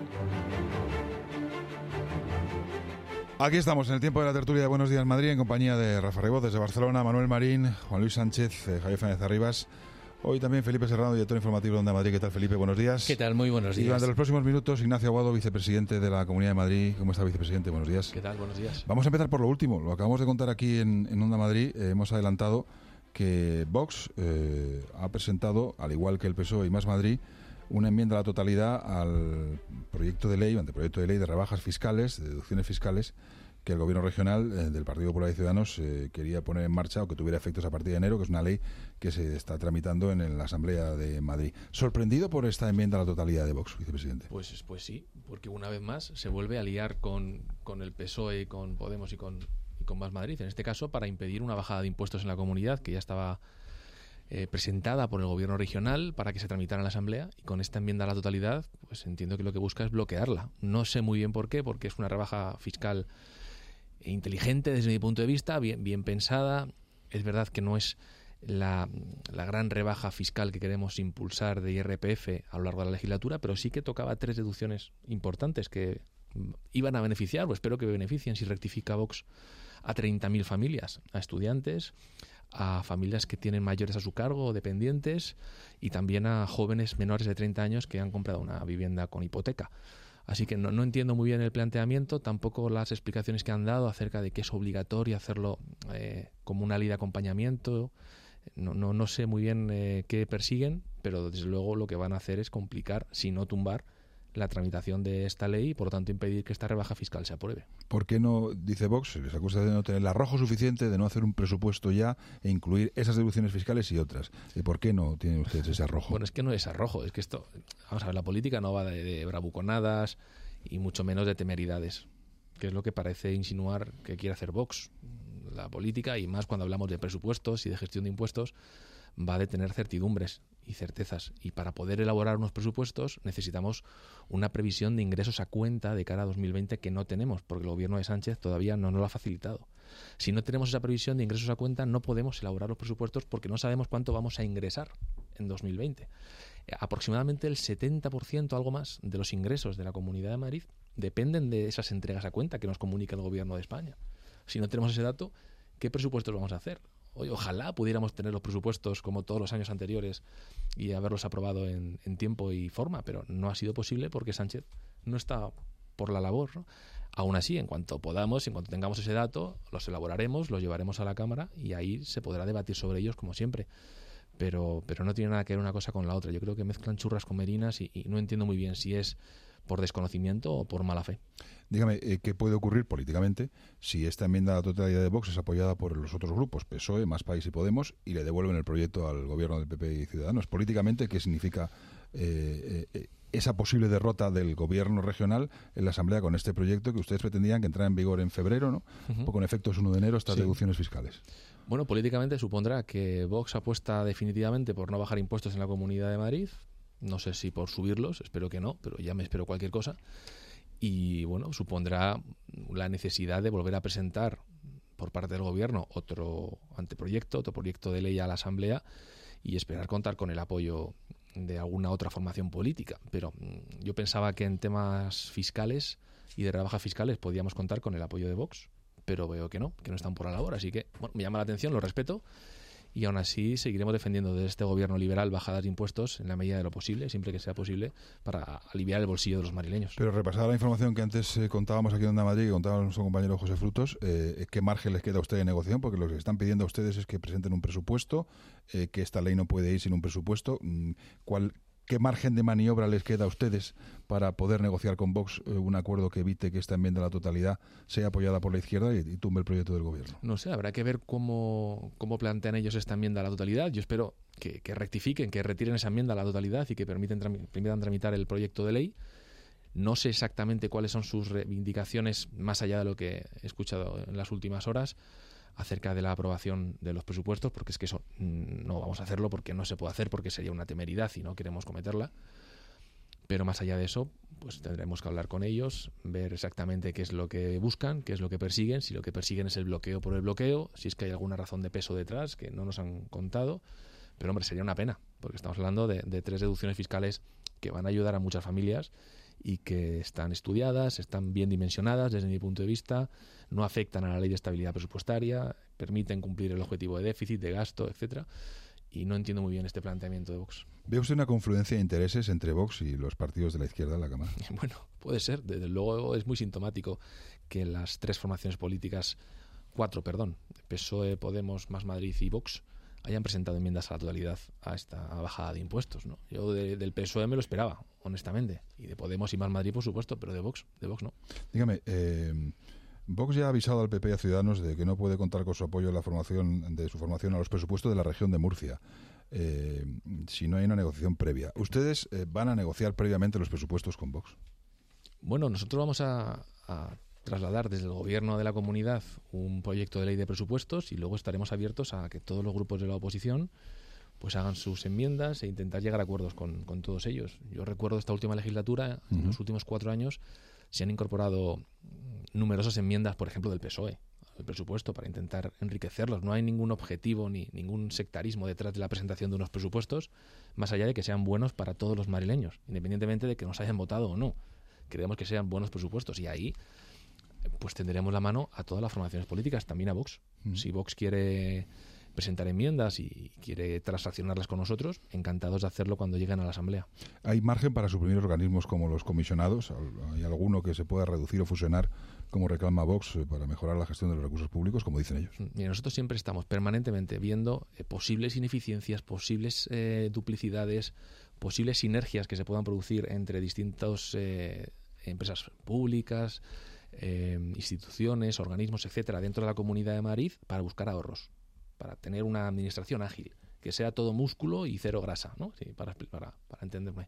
Aquí estamos en el tiempo de la tertulia de Buenos Días Madrid, en compañía de Rafa Ribó desde Barcelona, Manuel Marín, Juan Luis Sánchez, eh, Javier Fernández Arribas. Hoy también Felipe Serrano, director informativo de Onda Madrid. ¿Qué tal, Felipe? Buenos días. ¿Qué tal? Muy buenos días. Y durante los próximos minutos, Ignacio Aguado, vicepresidente de la Comunidad de Madrid. ¿Cómo está, vicepresidente? Buenos días. ¿Qué tal? Buenos días. Vamos a empezar por lo último. Lo acabamos de contar aquí en, en Onda Madrid. Eh, hemos adelantado que Vox eh, ha presentado, al igual que el P S O E y Más Madrid, una enmienda a la totalidad al proyecto de ley, anteproyecto de ley de rebajas fiscales, de deducciones fiscales, que el Gobierno regional eh, del Partido Popular y Ciudadanos eh, quería poner en marcha o que tuviera efectos a partir de enero, que es una ley que se está tramitando en, en la Asamblea de Madrid. ¿Sorprendido por esta enmienda a la totalidad de Vox, vicepresidente? Pues, pues sí, porque una vez más se vuelve a liar con, con el P S O E, con Podemos y con, y con Más Madrid, en este caso para impedir una bajada de impuestos en la comunidad que ya estaba eh, presentada por el Gobierno regional para que se tramitara en la Asamblea, y con esta enmienda a la totalidad pues entiendo que lo que busca es bloquearla. No sé muy bien por qué, porque es una rebaja fiscal inteligente desde mi punto de vista, bien, bien pensada. Es verdad que no es la, la gran rebaja fiscal que queremos impulsar de I R P F a lo largo de la legislatura, pero sí que tocaba tres deducciones importantes que iban a beneficiar, o espero que beneficien si rectifica Vox, a treinta mil familias, a estudiantes, a familias que tienen mayores a su cargo o dependientes, y también a jóvenes menores de treinta años que han comprado una vivienda con hipoteca. Así que no, no entiendo muy bien el planteamiento, tampoco las explicaciones que han dado acerca de que es obligatorio hacerlo eh, como una ley de acompañamiento. No, no, no sé muy bien eh, qué persiguen, pero desde luego lo que van a hacer es complicar, si no tumbar, la tramitación de esta ley y por lo tanto impedir que esta rebaja fiscal se apruebe. ¿Por qué no, dice Vox, les acusa de no tener el arrojo suficiente, de no hacer un presupuesto ya e incluir esas deducciones fiscales y otras? ¿Y por qué no tienen ustedes ese arrojo? Bueno, es que no es arrojo, es que esto, vamos a ver, la política no va de, de bravuconadas y mucho menos de temeridades, que es lo que parece insinuar que quiere hacer Vox. La política, y más cuando hablamos de presupuestos y de gestión de impuestos, va de tener certidumbres y certezas, y para poder elaborar unos presupuestos necesitamos una previsión de ingresos a cuenta de cara a dos mil veinte que no tenemos, porque el gobierno de Sánchez todavía no nos lo ha facilitado. Si no tenemos esa previsión de ingresos a cuenta, no podemos elaborar los presupuestos porque no sabemos cuánto vamos a ingresar en dos mil veinte. Aproximadamente el setenta por ciento, algo más, de los ingresos de la Comunidad de Madrid dependen de esas entregas a cuenta que nos comunica el gobierno de España. Si no tenemos ese dato, ¿qué presupuestos vamos a hacer? Hoy, ojalá pudiéramos tener los presupuestos como todos los años anteriores y haberlos aprobado en, en tiempo y forma, pero no ha sido posible porque Sánchez no está por la labor, ¿no? Aún así, en cuanto podamos, en cuanto tengamos ese dato, los elaboraremos, los llevaremos a la Cámara y ahí se podrá debatir sobre ellos como siempre. Pero, pero no tiene nada que ver una cosa con la otra. Yo creo que mezclan churras con merinas y, y no entiendo muy bien si es por desconocimiento o por mala fe. Dígame, eh, ¿qué puede ocurrir políticamente si esta enmienda a la totalidad de Vox es apoyada por los otros grupos, P S O E, Más País y Podemos, y le devuelven el proyecto al gobierno del P P y Ciudadanos? Políticamente, ¿qué significa eh, eh, esa posible derrota del gobierno regional en la Asamblea con este proyecto que ustedes pretendían que entrara en vigor en febrero, ¿no? Uh-huh. O con efectos uno de enero estas sí. deducciones fiscales. Bueno, políticamente supondrá que Vox apuesta definitivamente por no bajar impuestos en la Comunidad de Madrid. No sé si por subirlos, espero que no, pero ya me espero cualquier cosa. Y bueno, supondrá la necesidad de volver a presentar por parte del gobierno otro anteproyecto, otro proyecto de ley a la Asamblea y esperar contar con el apoyo de alguna otra formación política. Pero yo pensaba que en temas fiscales y de rebajas fiscales podíamos contar con el apoyo de Vox, pero veo que no, que no están por la labor. Así que bueno, me llama la atención, lo respeto. Y aún así seguiremos defendiendo de este gobierno liberal bajadas de impuestos en la medida de lo posible, siempre que sea posible, para aliviar el bolsillo de los madrileños. Pero repasada la información que antes eh, contábamos aquí en Onda Madrid, que contaba nuestro compañero José Frutos, eh, ¿qué margen les queda a ustedes de negociación? Porque lo que están pidiendo a ustedes es que presenten un presupuesto, eh, que esta ley no puede ir sin un presupuesto. ¿Cuál ¿Qué margen de maniobra les queda a ustedes para poder negociar con Vox eh, un acuerdo que evite que esta enmienda a la totalidad sea apoyada por la izquierda y, y tumbe el proyecto del gobierno? No sé, habrá que ver cómo, cómo plantean ellos esta enmienda a la totalidad. Yo espero que, que rectifiquen, que retiren esa enmienda a la totalidad y que permiten, permitan tramitar el proyecto de ley. No sé exactamente cuáles son sus reivindicaciones, más allá de lo que he escuchado en las últimas horas, acerca de la aprobación de los presupuestos, porque es que eso no vamos a hacerlo porque no se puede hacer, porque sería una temeridad y no queremos cometerla. Pero más allá de eso, pues tendremos que hablar con ellos, ver exactamente qué es lo que buscan, qué es lo que persiguen, si lo que persiguen es el bloqueo por el bloqueo, si es que hay alguna razón de peso detrás que no nos han contado. Pero hombre, sería una pena, porque estamos hablando de, de tres deducciones fiscales que van a ayudar a muchas familias y que están estudiadas, están bien dimensionadas desde mi punto de vista, no afectan a la ley de estabilidad presupuestaria, permiten cumplir el objetivo de déficit, de gasto, etcétera. Y no entiendo muy bien este planteamiento de Vox. ¿Ve usted una confluencia de intereses entre Vox y los partidos de la izquierda en la Cámara? Bueno, puede ser. Desde luego es muy sintomático que las tres formaciones políticas, cuatro, perdón, P S O E, Podemos, Más Madrid y Vox, hayan presentado enmiendas a la totalidad a esta bajada de impuestos, ¿no? Yo de, del P S O E me lo esperaba, honestamente, y de Podemos y Más Madrid, por supuesto, pero de Vox, de Vox no. Dígame, eh, Vox ya ha avisado al P P y a Ciudadanos de que no puede contar con su apoyo en la formación de su formación a los presupuestos de la región de Murcia, eh, si no hay una negociación previa. ¿Ustedes eh, van a negociar previamente los presupuestos con Vox? Bueno, nosotros vamos a, a trasladar desde el gobierno de la comunidad un proyecto de ley de presupuestos y luego estaremos abiertos a que todos los grupos de la oposición pues hagan sus enmiendas e intentar llegar a acuerdos con, con todos ellos. Yo recuerdo esta última legislatura, uh-huh. en los últimos cuatro años se han incorporado numerosas enmiendas, por ejemplo, del P S O E al presupuesto para intentar enriquecerlos. No hay ningún objetivo ni ningún sectarismo detrás de la presentación de unos presupuestos, más allá de que sean buenos para todos los madrileños, independientemente de que nos hayan votado o no. Queremos que sean buenos presupuestos y ahí pues tenderemos la mano a todas las formaciones políticas, también a Vox. Mm. Si Vox quiere presentar enmiendas y quiere transaccionarlas con nosotros, encantados de hacerlo cuando lleguen a la Asamblea. ¿Hay margen para suprimir organismos como los comisionados? ¿Hay alguno que se pueda reducir o fusionar, como reclama Vox, para mejorar la gestión de los recursos públicos, como dicen ellos? Mira, nosotros siempre estamos permanentemente viendo eh, posibles ineficiencias, posibles eh, duplicidades, posibles sinergias que se puedan producir entre distintas eh, empresas públicas, Eh, instituciones, organismos, etcétera, dentro de la Comunidad de Madrid para buscar ahorros, para tener una administración ágil, que sea todo músculo y cero grasa, ¿no? Sí, para, para, para entenderme.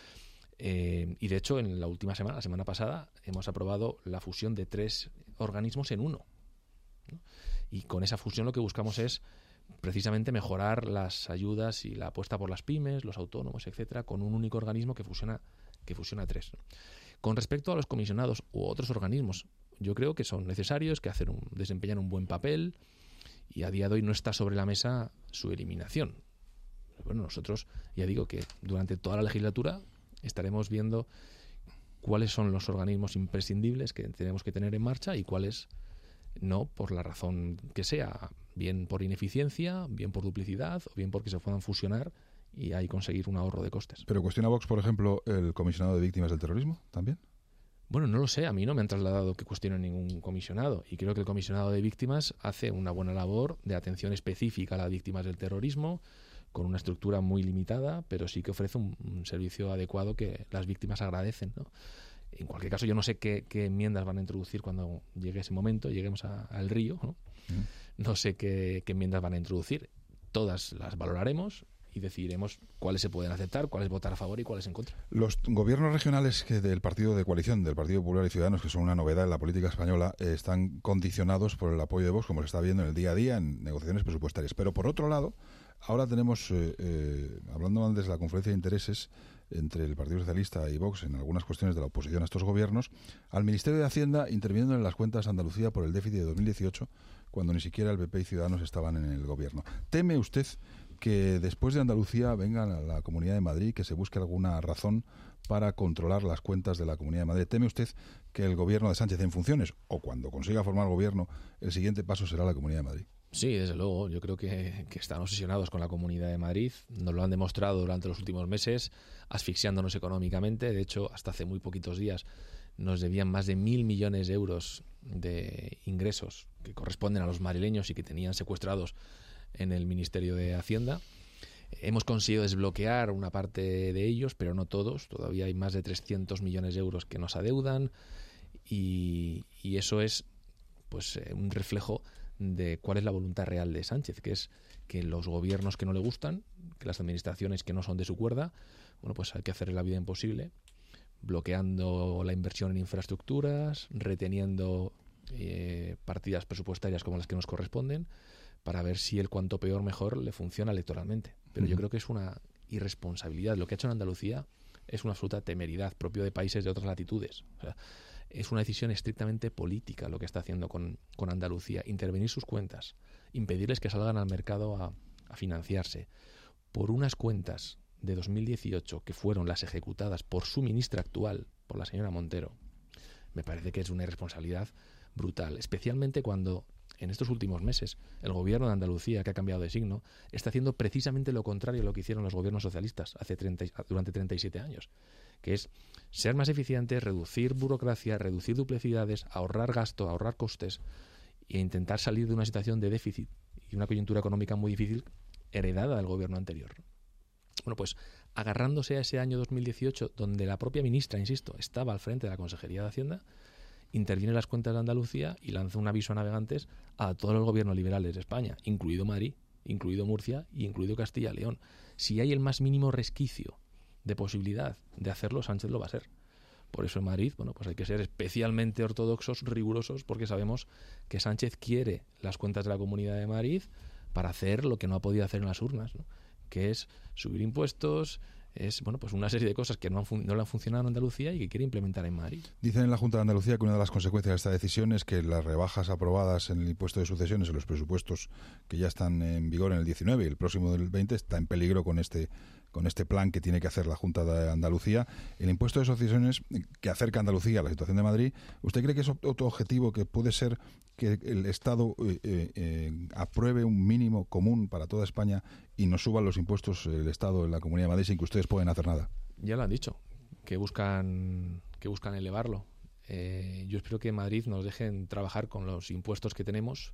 Eh, y de hecho, en la última semana, la semana pasada, hemos aprobado la fusión de tres organismos en uno, ¿no? Y con esa fusión lo que buscamos es precisamente mejorar las ayudas y la apuesta por las pymes, los autónomos, etcétera, con un único organismo que fusiona, que fusiona tres, ¿no? Con respecto a los comisionados u otros organismos, yo creo que son necesarios, que hacen un, desempeñan un buen papel y a día de hoy no está sobre la mesa su eliminación. Bueno, nosotros ya digo que durante toda la legislatura estaremos viendo cuáles son los organismos imprescindibles que tenemos que tener en marcha y cuáles no, por la razón que sea, bien por ineficiencia, bien por duplicidad o bien porque se puedan fusionar y ahí conseguir un ahorro de costes. ¿Pero cuestiona Vox, por ejemplo, el comisionado de víctimas del terrorismo también? Bueno, no lo sé, a mí no me han trasladado que cuestionen ningún comisionado y creo que el comisionado de víctimas hace una buena labor de atención específica a las víctimas del terrorismo con una estructura muy limitada, pero sí que ofrece un, un servicio adecuado que las víctimas agradecen, ¿no? En cualquier caso, yo no sé qué, qué enmiendas van a introducir cuando llegue ese momento, lleguemos a, al río, ¿no? Mm. No sé qué, qué enmiendas van a introducir. Todas las valoraremos y decidiremos cuáles se pueden aceptar, cuáles votar a favor y cuáles en contra. Los gobiernos regionales que del partido de coalición, del Partido Popular y Ciudadanos, que son una novedad en la política española, eh, están condicionados por el apoyo de Vox, como se está viendo en el día a día en negociaciones presupuestarias. Pero por otro lado, ahora tenemos, eh, eh, hablando antes de la confluencia de intereses entre el Partido Socialista y Vox en algunas cuestiones de la oposición a estos gobiernos, al Ministerio de Hacienda interviniendo en las cuentas de Andalucía por el déficit de dos mil dieciocho, cuando ni siquiera el P P y Ciudadanos estaban en el gobierno. ¿Teme usted que después de Andalucía venga a la Comunidad de Madrid, que se busque alguna razón para controlar las cuentas de la Comunidad de Madrid? ¿Teme usted que el gobierno de Sánchez en funciones, o cuando consiga formar gobierno, el siguiente paso será la Comunidad de Madrid? Sí, desde luego. Yo creo que, que están obsesionados con la Comunidad de Madrid. Nos lo han demostrado durante los últimos meses, asfixiándonos económicamente. De hecho, hasta hace muy poquitos días nos debían más de mil millones de euros de ingresos que corresponden a los madrileños y que tenían secuestrados en el Ministerio de Hacienda. Hemos conseguido desbloquear una parte de ellos, pero no todos. Todavía hay más de trescientos millones de euros que nos adeudan y, y eso es pues un reflejo de cuál es la voluntad real de Sánchez, que es que los gobiernos que no le gustan, que las administraciones que no son de su cuerda, bueno, pues hay que hacerle la vida imposible, bloqueando la inversión en infraestructuras, reteniendo eh, partidas presupuestarias como las que nos corresponden, para ver si el cuanto peor mejor le funciona electoralmente. Pero uh-huh. yo creo que es una irresponsabilidad. Lo que ha hecho en Andalucía es una absoluta temeridad propio de países de otras latitudes. O sea, es una decisión estrictamente política lo que está haciendo con, con Andalucía. Intervenir sus cuentas, impedirles que salgan al mercado a, a financiarse por unas cuentas de dos mil dieciocho que fueron las ejecutadas por su ministra actual, por la señora Montero. Me parece que es una irresponsabilidad brutal, especialmente cuando en estos últimos meses el gobierno de Andalucía, que ha cambiado de signo, está haciendo precisamente lo contrario a lo que hicieron los gobiernos socialistas hace treinta, durante treinta y siete años, que es ser más eficientes, reducir burocracia, reducir duplicidades, ahorrar gasto, ahorrar costes e intentar salir de una situación de déficit y una coyuntura económica muy difícil heredada del gobierno anterior. Bueno, pues agarrándose a ese año dos mil dieciocho, donde la propia ministra, insisto, estaba al frente de la Consejería de Hacienda, interviene en las cuentas de Andalucía y lanza un aviso a navegantes a todos los gobiernos liberales de España, incluido Madrid, incluido Murcia y incluido Castilla y León. Si hay el más mínimo resquicio de posibilidad de hacerlo, Sánchez lo va a hacer. Por eso en Madrid, bueno, pues hay que ser especialmente ortodoxos, rigurosos, porque sabemos que Sánchez quiere las cuentas de la Comunidad de Madrid para hacer lo que no ha podido hacer en las urnas, ¿no? Que es subir impuestos, es bueno pues una serie de cosas que no, han fun- no le han funcionado en Andalucía y que quiere implementar en Madrid. Dicen en la Junta de Andalucía que una de las consecuencias de esta decisión es que las rebajas aprobadas en el impuesto de sucesiones, en los presupuestos que ya están en vigor en el diecinueve y el próximo del veinte, está en peligro con este con este plan que tiene que hacer la Junta de Andalucía. El impuesto de sucesiones que acerca a Andalucía a la situación de Madrid, ¿usted cree que es otro objetivo que puede ser que el Estado eh, eh, apruebe un mínimo común para toda España y no suban los impuestos el Estado en la Comunidad de Madrid sin que ustedes puedan hacer nada? Ya lo han dicho, que buscan que buscan elevarlo. Eh, yo espero que en Madrid nos dejen trabajar con los impuestos que tenemos,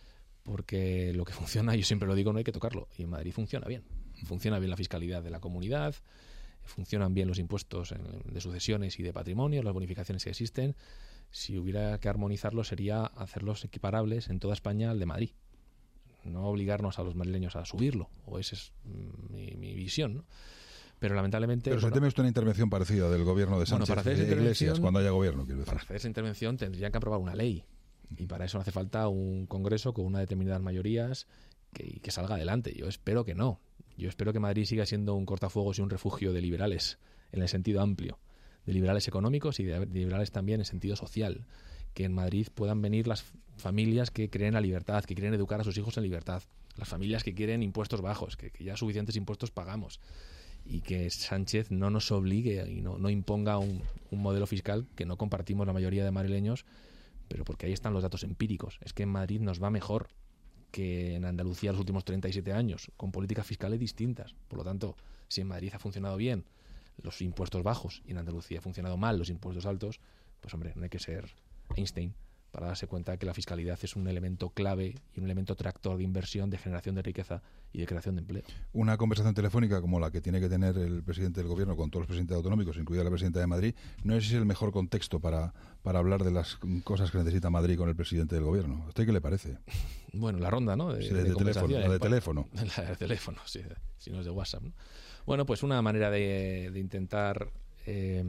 porque lo que funciona, yo siempre lo digo, no hay que tocarlo, y en Madrid funciona bien. Funciona bien la fiscalidad de la comunidad, funcionan bien los impuestos de sucesiones y de patrimonio, las bonificaciones que existen. Si hubiera que armonizarlos sería hacerlos equiparables en toda España al de Madrid. No obligarnos a los madrileños a subirlo, o esa es mi, mi visión, ¿no? Pero lamentablemente... Pero bueno, se teme usted una intervención parecida del gobierno de Sánchez, bueno, para hacer esa de Iglesias, cuando haya gobierno, quiero decir. Para hacer esa intervención tendrían que aprobar una ley, y para eso hace falta un Congreso con unas determinadas mayorías que, que salga adelante. Yo espero que no. Yo espero que Madrid siga siendo un cortafuegos y un refugio de liberales, en el sentido amplio, de liberales económicos y de liberales también en sentido social. Que en Madrid puedan venir las familias que creen la libertad, que quieren educar a sus hijos en libertad, las familias que quieren impuestos bajos, que, que ya suficientes impuestos pagamos, y que Sánchez no nos obligue y no, no imponga un, un modelo fiscal que no compartimos la mayoría de madrileños, pero porque ahí están los datos empíricos. Es que en Madrid nos va mejor que en Andalucía los últimos treinta y siete años, con políticas fiscales distintas. Por lo tanto, si en Madrid ha funcionado bien los impuestos bajos y en Andalucía ha funcionado mal los impuestos altos, Pues hombre, no hay que ser Einstein para darse cuenta que la fiscalidad es un elemento clave y un elemento tractor de inversión, de generación de riqueza y de creación de empleo. Una conversación telefónica como la que tiene que tener el presidente del gobierno con todos los presidentes autonómicos, incluida la presidenta de Madrid, no es el mejor contexto para, para hablar de las cosas que necesita Madrid con el presidente del gobierno. ¿A usted qué le parece? Bueno, la ronda, ¿no? De, sí, de, de teléfono, la de teléfono. La de teléfono, sí, si no es de WhatsApp, ¿no? Bueno, pues una manera de, de intentar eh,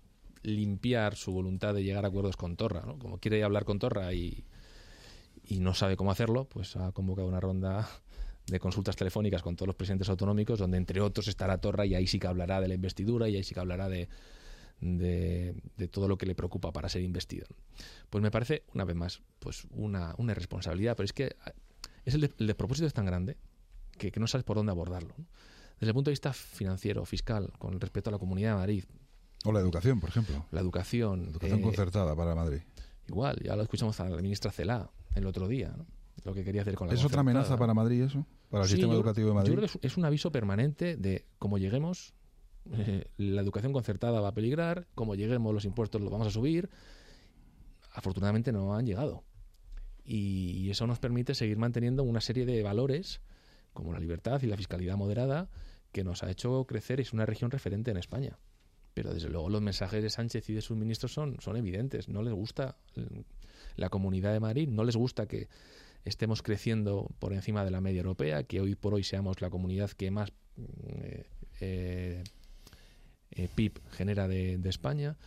limpiar su voluntad de llegar a acuerdos con Torra, ¿no? Como quiere hablar con Torra y, y no sabe cómo hacerlo, pues ha convocado una ronda de consultas telefónicas con todos los presidentes autonómicos, donde entre otros estará Torra, y ahí sí que hablará de la investidura y ahí sí que hablará de, de, de todo lo que le preocupa para ser investido. Pues me parece, una vez más, pues una, una irresponsabilidad, pero es que es el, de, el despropósito es tan grande que, que no sabes por dónde abordarlo, ¿no? Desde el punto de vista financiero, fiscal, con respecto a la Comunidad de Madrid. O la educación, por ejemplo. La educación. Educación eh, concertada para Madrid. Igual, ya lo escuchamos a la ministra Celaá el otro día, ¿no? Lo que quería hacer con la ¿Es concertada. otra amenaza para Madrid eso? ¿Para el sí, sistema yo, educativo de Madrid? Yo creo que es, es un aviso permanente de cómo lleguemos, eh, la educación concertada va a peligrar, como lleguemos los impuestos los vamos a subir. Afortunadamente no han llegado. Y, y eso nos permite seguir manteniendo una serie de valores, como la libertad y la fiscalidad moderada, que nos ha hecho crecer. Es una región referente en España. Pero desde luego los mensajes de Sánchez y de sus ministros son, son evidentes. No les gusta la Comunidad de Madrid, no les gusta que estemos creciendo por encima de la media europea, que hoy por hoy seamos la comunidad que más eh, eh, eh, P I B genera de, de España.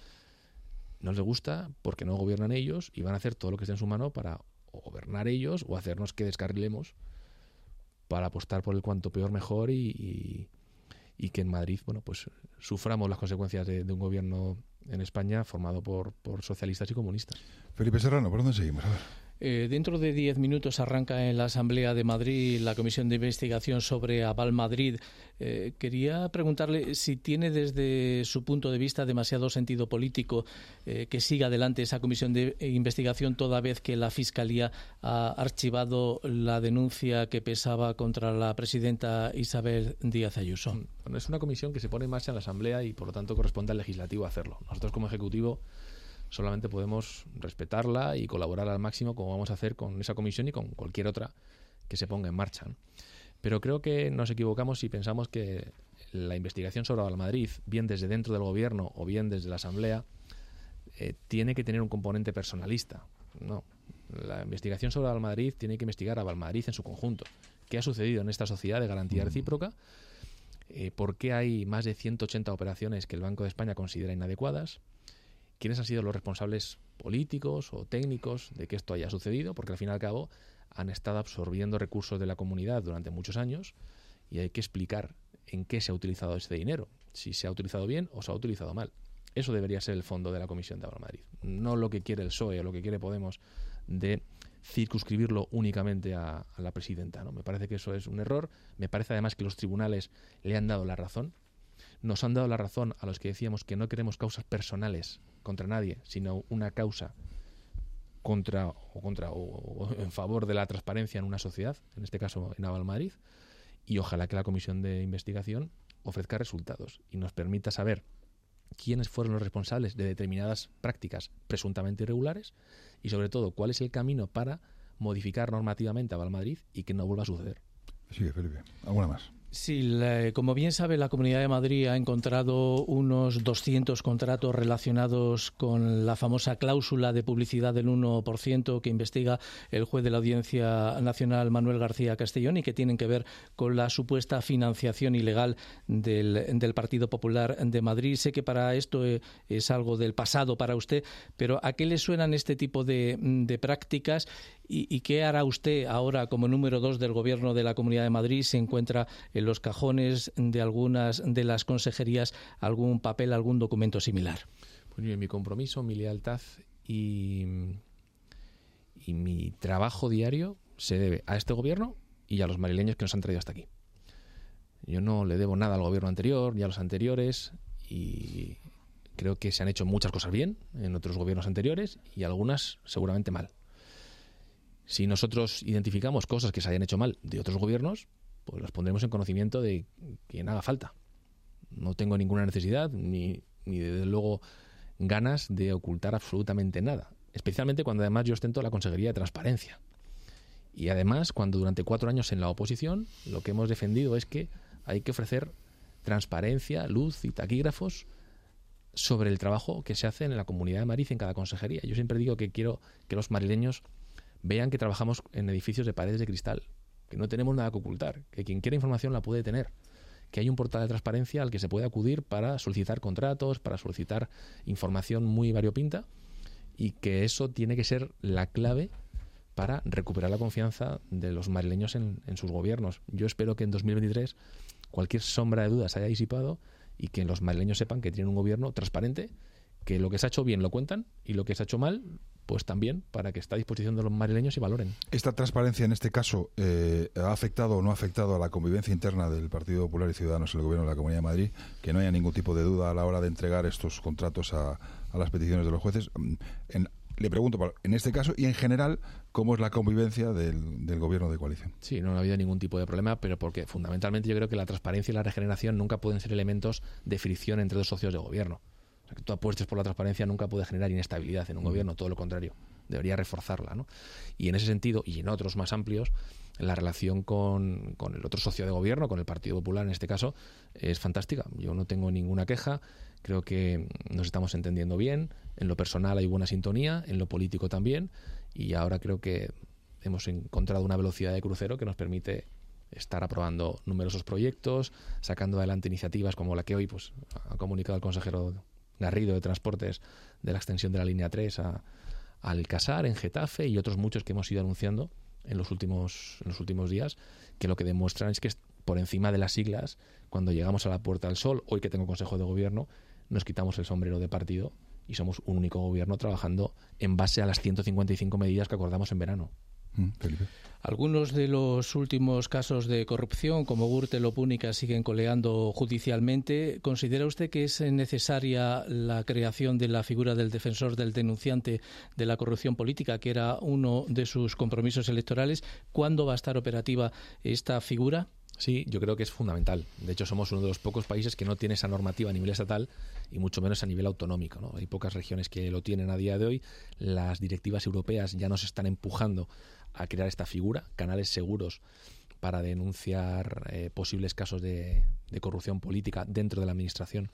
No les gusta porque no gobiernan ellos y van a hacer todo lo que esté en su mano para o gobernar ellos o hacernos que descarrilemos para apostar por el cuanto peor mejor y, y, y que en Madrid, bueno, pues suframos las consecuencias de, de un gobierno en España formado por, por socialistas y comunistas. Felipe Serrano, ¿por dónde seguimos? A ver. Eh, dentro de diez minutos arranca en la Asamblea de Madrid la Comisión de Investigación sobre Aval Madrid. Eh, quería preguntarle si tiene desde su punto de vista demasiado sentido político eh, que siga adelante esa Comisión de Investigación toda vez que la Fiscalía ha archivado la denuncia que pesaba contra la presidenta Isabel Díaz Ayuso. Bueno, es una comisión que se pone en marcha en la Asamblea y por lo tanto corresponde al Legislativo hacerlo. Nosotros como Ejecutivo solamente podemos respetarla y colaborar al máximo como vamos a hacer con esa comisión y con cualquier otra que se ponga en marcha. Pero creo que nos equivocamos si pensamos que la investigación sobre Aval Madrid, bien desde dentro del Gobierno o bien desde la Asamblea, eh, tiene que tener un componente personalista. No. La investigación sobre Aval Madrid tiene que investigar a Aval Madrid en su conjunto. ¿Qué ha sucedido en esta sociedad de garantía recíproca? Eh, ¿Por qué hay más de ciento ochenta operaciones que el Banco de España considera inadecuadas? ¿Quiénes han sido los responsables políticos o técnicos de que esto haya sucedido? Porque al fin y al cabo han estado absorbiendo recursos de la comunidad durante muchos años y hay que explicar en qué se ha utilizado ese dinero, si se ha utilizado bien o se ha utilizado mal. Eso debería ser el fondo de la Comisión de Aval Madrid, no lo que quiere el P S O E o lo que quiere Podemos de circunscribirlo únicamente a, a la presidenta, ¿no? Me parece que eso es un error. Me parece además que los tribunales le han dado la razón. Nos han dado la razón a los que decíamos que no queremos causas personales contra nadie, sino una causa contra o contra o, o en favor de la transparencia en una sociedad, en este caso en Aval Madrid, y ojalá que la comisión de investigación ofrezca resultados y nos permita saber quiénes fueron los responsables de determinadas prácticas presuntamente irregulares y sobre todo cuál es el camino para modificar normativamente Aval Madrid y que no vuelva a suceder. Sigue, Felipe. ¿Alguna más? Sí, la, como bien sabe, la Comunidad de Madrid ha encontrado unos doscientos contratos relacionados con la famosa cláusula de publicidad del uno por ciento que investiga el juez de la Audiencia Nacional Manuel García Castellón y que tienen que ver con la supuesta financiación ilegal del, del Partido Popular de Madrid. Sé que para esto es algo del pasado para usted, pero ¿a qué le suenan este tipo de, de prácticas? ¿Y, ¿Y qué hará usted ahora como número dos del Gobierno de la Comunidad de Madrid? ¿Se encuentra en los cajones de algunas de las consejerías algún papel, algún documento similar? Pues mi compromiso, mi lealtad y, y mi trabajo diario se debe a este Gobierno y a los madrileños que nos han traído hasta aquí. Yo no le debo nada al Gobierno anterior ni a los anteriores y creo que se han hecho muchas cosas bien en otros gobiernos anteriores y algunas seguramente mal. Si nosotros identificamos cosas que se hayan hecho mal de otros gobiernos, pues las pondremos en conocimiento de quien haga falta. No tengo ninguna necesidad, ni, ni desde luego ganas de ocultar absolutamente nada, especialmente cuando además yo ostento la Consejería de Transparencia. Y además, cuando durante cuatro años en la oposición lo que hemos defendido es que hay que ofrecer transparencia, luz y taquígrafos sobre el trabajo que se hace en la Comunidad de Madrid, en cada consejería. Yo siempre digo que quiero que los madrileños vean que trabajamos en edificios de paredes de cristal, que no tenemos nada que ocultar, que quien quiera información la puede tener, que hay un portal de transparencia al que se puede acudir para solicitar contratos, para solicitar información muy variopinta, y que eso tiene que ser la clave para recuperar la confianza de los madrileños en, en sus gobiernos. Yo espero que en dos mil veintitrés cualquier sombra de dudas se haya disipado y que los madrileños sepan que tienen un gobierno transparente, que lo que se ha hecho bien lo cuentan y lo que se ha hecho mal, pues también, para que esté a disposición de los madrileños y valoren. ¿Esta transparencia en este caso eh, ha afectado o no ha afectado a la convivencia interna del Partido Popular y Ciudadanos en el gobierno de la Comunidad de Madrid? Que no haya ningún tipo de duda a la hora de entregar estos contratos a, a las peticiones de los jueces. En, le pregunto, en este caso y en general, ¿cómo es la convivencia del, del gobierno de coalición? Sí, no ha habido ningún tipo de problema, pero porque fundamentalmente yo creo que la transparencia y la regeneración nunca pueden ser elementos de fricción entre dos socios de gobierno. O sea, que tú apuestes por la transparencia nunca puede generar inestabilidad en un gobierno, todo lo contrario, debería reforzarla, ¿no? Y en ese sentido, y en otros más amplios, la relación con, con el otro socio de gobierno, con el Partido Popular en este caso, es fantástica. Yo no tengo ninguna queja, creo que nos estamos entendiendo bien, en lo personal hay buena sintonía, en lo político también, y ahora creo que hemos encontrado una velocidad de crucero que nos permite estar aprobando numerosos proyectos, sacando adelante iniciativas como la que hoy pues ha comunicado el consejero Garrido de Transportes, de la extensión de la línea tres a, a Alcázar, en Getafe, y otros muchos que hemos ido anunciando en los últimos en los últimos días, que lo que demuestran es que por encima de las siglas, cuando llegamos a la Puerta del Sol, hoy que tengo Consejo de Gobierno, nos quitamos el sombrero de partido y somos un único gobierno trabajando en base a las ciento cincuenta y cinco medidas que acordamos en verano. Felipe. Algunos de los últimos casos de corrupción, como Gürtel o Púnica, siguen coleando judicialmente. ¿Considera usted que es necesaria la creación de la figura del defensor del denunciante de la corrupción política, que era uno de sus compromisos electorales? ¿Cuándo va a estar operativa esta figura? Sí, yo creo que es fundamental. De hecho, somos uno de los pocos países que no tiene esa normativa a nivel estatal y mucho menos a nivel autonómico, ¿no? Hay pocas regiones que lo tienen a día de hoy. Las directivas europeas ya nos están empujando a crear esta figura, canales seguros para denunciar eh, posibles casos de, de corrupción política dentro de la administración.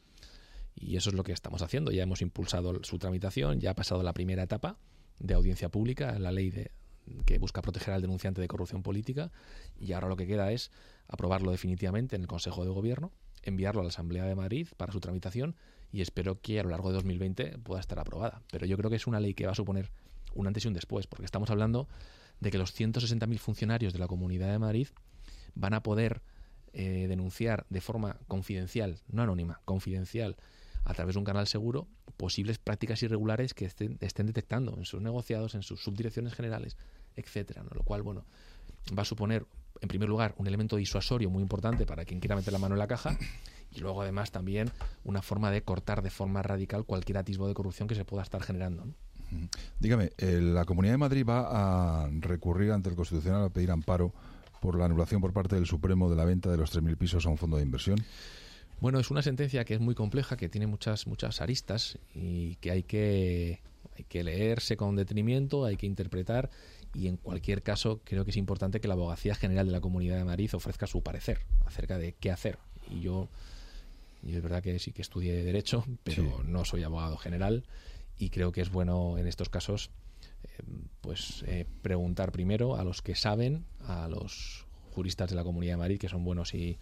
Y eso es lo que estamos haciendo. Ya hemos impulsado su tramitación, ya ha pasado la primera etapa de audiencia pública, la ley de, que busca proteger al denunciante de corrupción política, y ahora lo que queda es aprobarlo definitivamente en el Consejo de Gobierno, enviarlo a la Asamblea de Madrid para su tramitación, y espero que a lo largo de dos mil veinte pueda estar aprobada. Pero yo creo que es una ley que va a suponer un antes y un después, porque estamos hablando de que los ciento sesenta mil funcionarios de la Comunidad de Madrid van a poder eh, denunciar de forma confidencial, no anónima, confidencial, a través de un canal seguro, posibles prácticas irregulares que estén, estén detectando en sus negociados, en sus subdirecciones generales, etcétera, ¿no? Lo cual, bueno, va a suponer, en primer lugar, un elemento disuasorio muy importante para quien quiera meter la mano en la caja, y luego, además, también una forma de cortar de forma radical cualquier atisbo de corrupción que se pueda estar generando, ¿no? Dígame, eh, ¿la Comunidad de Madrid va a recurrir ante el Constitucional a pedir amparo por la anulación por parte del Supremo de la venta de los tres mil pisos a un fondo de inversión? Bueno, es una sentencia que es muy compleja, que tiene muchas muchas aristas y que hay que hay que leerse con detenimiento, hay que interpretar, y en cualquier caso creo que es importante que la Abogacía General de la Comunidad de Madrid ofrezca su parecer acerca de qué hacer. Y yo, yo es verdad que sí que estudié Derecho, pero sí, no soy abogado general, y creo que es bueno en estos casos eh, pues eh, preguntar primero a los que saben, a los juristas de la Comunidad de Madrid, que son buenos y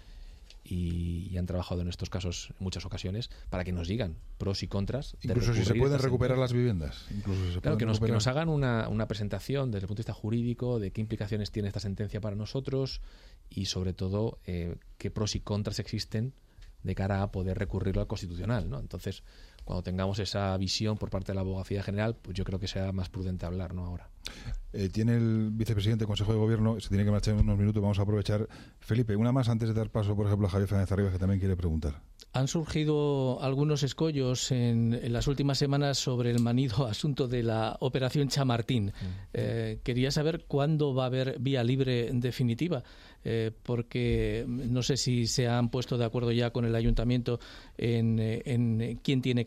Y, y han trabajado en estos casos en muchas ocasiones, para que nos digan pros y contras. Incluso si se pueden recuperar las viviendas. Incluso si se claro, que nos, recuperar... que nos hagan una, una presentación desde el punto de vista jurídico de qué implicaciones tiene esta sentencia para nosotros, y sobre todo eh, qué pros y contras existen de cara a poder recurrirlo al Constitucional, ¿no? Entonces, cuando tengamos esa visión por parte de la Abogacía General, pues yo creo que sea más prudente hablar, ¿no? Ahora. Eh, tiene el vicepresidente del Consejo de Gobierno, se tiene que marchar en unos minutos, vamos a aprovechar. Felipe, una más antes de dar paso, por ejemplo, a Javier Fernández Arribas, que también quiere preguntar. Han surgido algunos escollos en, en las últimas semanas sobre el manido asunto de la Operación Chamartín. Mm. Eh, quería saber cuándo va a haber vía libre definitiva, eh, porque no sé si se han puesto de acuerdo ya con el Ayuntamiento en, en quién tiene que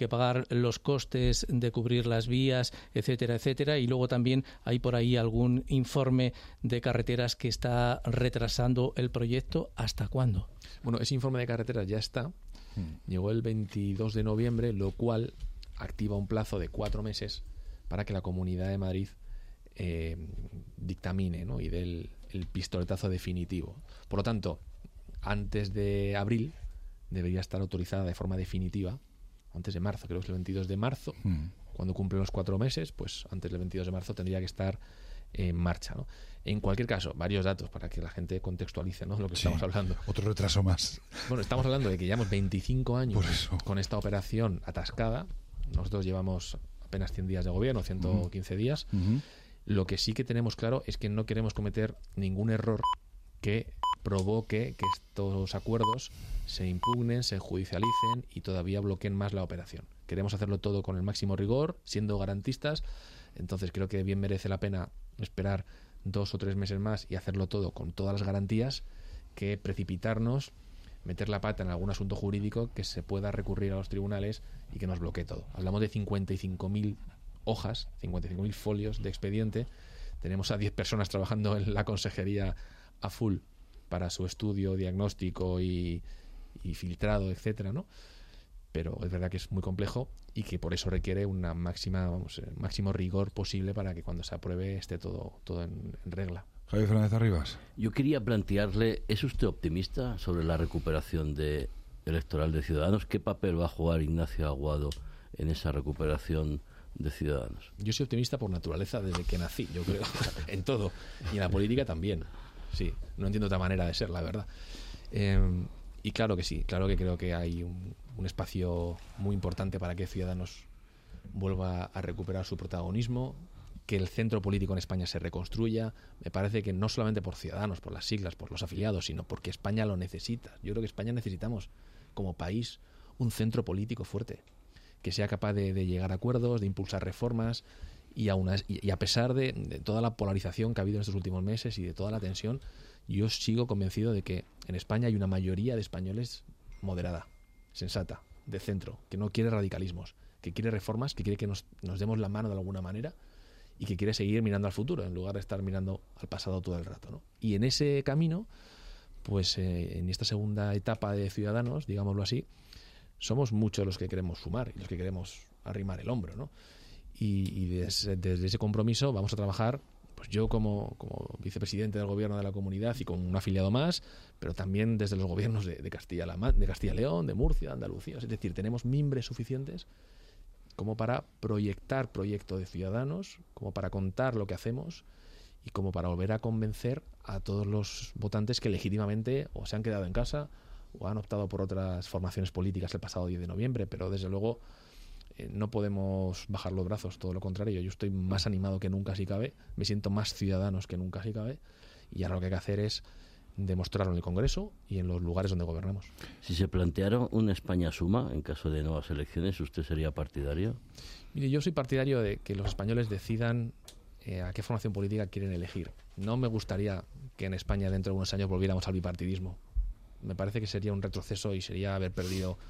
que pagar los costes de cubrir las vías, etcétera, etcétera. Y luego también hay por ahí algún informe de carreteras que está retrasando el proyecto. ¿Hasta cuándo? Bueno, ese informe de carreteras ya está. Llegó el veintidós de noviembre, lo cual activa un plazo de cuatro meses para que la Comunidad de Madrid eh, dictamine, ¿no?, y dé el, el pistoletazo definitivo. Por lo tanto, antes de abril debería estar autorizada de forma definitiva, antes de marzo, creo que es el veintidós de marzo, mm. cuando cumplen los cuatro meses, pues antes del veintidós de marzo tendría que estar en marcha, ¿no? En cualquier caso, varios datos para que la gente contextualice, ¿no?, lo que sí, estamos hablando. Otro retraso más. Bueno, estamos hablando de que llevamos veinticinco años con esta operación atascada. Nosotros llevamos apenas cien días de gobierno, ciento quince uh-huh. días. Uh-huh. Lo que sí que tenemos claro es que no queremos cometer ningún error que provoque que estos acuerdos se impugnen, se judicialicen y todavía bloqueen más la operación. Queremos hacerlo todo con el máximo rigor, siendo garantistas. Entonces creo que bien merece la pena esperar dos o tres meses más y hacerlo todo con todas las garantías que precipitarnos, meter la pata en algún asunto jurídico que se pueda recurrir a los tribunales y que nos bloquee todo. Hablamos de cincuenta y cinco mil hojas, cincuenta y cinco mil folios de expediente. Tenemos a diez personas trabajando en la consejería a full para su estudio, diagnóstico y, y filtrado, etcétera, ¿no? Pero es verdad que es muy complejo y que por eso requiere una máxima, vamos, máximo rigor posible para que cuando se apruebe esté todo, todo en, en regla. Javier Fernández Arribas. Yo quería plantearle, ¿es usted optimista sobre la recuperación de electoral de Ciudadanos? ¿Qué papel va a jugar Ignacio Aguado en esa recuperación de Ciudadanos? Yo soy optimista por naturaleza desde que nací, yo creo, en todo. Y en la política también. Sí, no entiendo otra manera de ser, la verdad. Eh, y claro que sí, claro que creo que hay un, un espacio muy importante para que Ciudadanos vuelva a recuperar su protagonismo, que el centro político en España se reconstruya. Me parece que no solamente por Ciudadanos, por las siglas, por los afiliados, sino porque España lo necesita. Yo creo que España necesitamos, como país, un centro político fuerte, que sea capaz de, de llegar a acuerdos, de impulsar reformas, y, aún, y a pesar de, de toda la polarización que ha habido en estos últimos meses y de toda la tensión, yo sigo convencido de que en España hay una mayoría de españoles moderada, sensata, de centro, que no quiere radicalismos, que quiere reformas, que quiere que nos, nos demos la mano de alguna manera y que quiere seguir mirando al futuro en lugar de estar mirando al pasado todo el rato, ¿no? Y en ese camino, pues eh, en esta segunda etapa de Ciudadanos, digámoslo así, somos muchos los que queremos sumar y los que queremos arrimar el hombro, ¿no? Y, y desde, desde ese compromiso vamos a trabajar, pues yo como, como vicepresidente del gobierno de la comunidad y con un afiliado más, pero también desde los gobiernos de, de Castilla de Castilla y León, de Murcia, de Andalucía. Es decir, tenemos mimbres suficientes como para proyectar proyecto de Ciudadanos, como para contar lo que hacemos y como para volver a convencer a todos los votantes que legítimamente o se han quedado en casa o han optado por otras formaciones políticas el pasado diez de noviembre, pero desde luego eh, no podemos bajar los brazos, todo lo contrario. Yo estoy más animado que nunca si cabe, me siento más Ciudadanos que nunca si cabe, y ahora lo que hay que hacer es demostrarlo en el Congreso y en los lugares donde gobernamos. Si se planteara una España suma en caso de nuevas elecciones, ¿usted sería partidario? Mire, yo soy partidario de que los españoles decidan eh, a qué formación política quieren elegir. No me gustaría que en España dentro de unos años volviéramos al bipartidismo. Me parece que sería un retroceso y sería haber perdido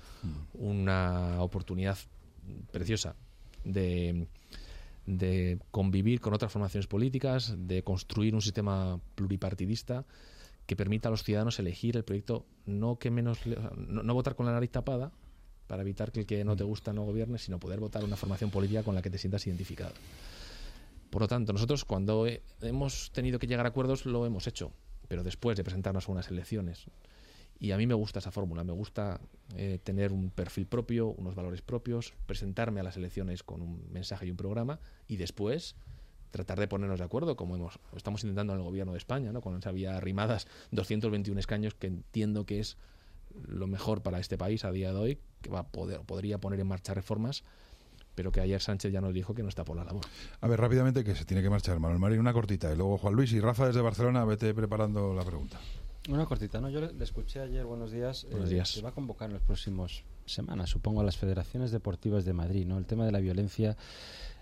una oportunidad preciosa de, de convivir con otras formaciones políticas, de construir un sistema pluripartidista que permita a los ciudadanos elegir el proyecto, no que menos no, no votar con la nariz tapada para evitar que el que no te gusta no gobierne, sino poder votar una formación política con la que te sientas identificado. Por lo tanto, nosotros cuando he, hemos tenido que llegar a acuerdos lo hemos hecho, pero después de presentarnos a unas elecciones. Y a mí me gusta esa fórmula, me gusta eh, tener un perfil propio, unos valores propios, presentarme a las elecciones con un mensaje y un programa y después tratar de ponernos de acuerdo, como hemos, estamos intentando en el gobierno de España, ¿no? Con esa vía arrimadas doscientos veintiún escaños, que entiendo que es lo mejor para este país a día de hoy, que va a poder, podría poner en marcha reformas, pero que ayer Sánchez ya nos dijo que no está por la labor. A ver, rápidamente, que se tiene que marchar Manuel Marín, una cortita, y luego Juan Luis y Rafa desde Barcelona, vete preparando la pregunta. Una cortita, ¿no? Yo le, le escuché ayer, buenos días, buenos eh, días. Se va a convocar en las próximas semanas, supongo, a las federaciones deportivas de Madrid, ¿no? El tema de la violencia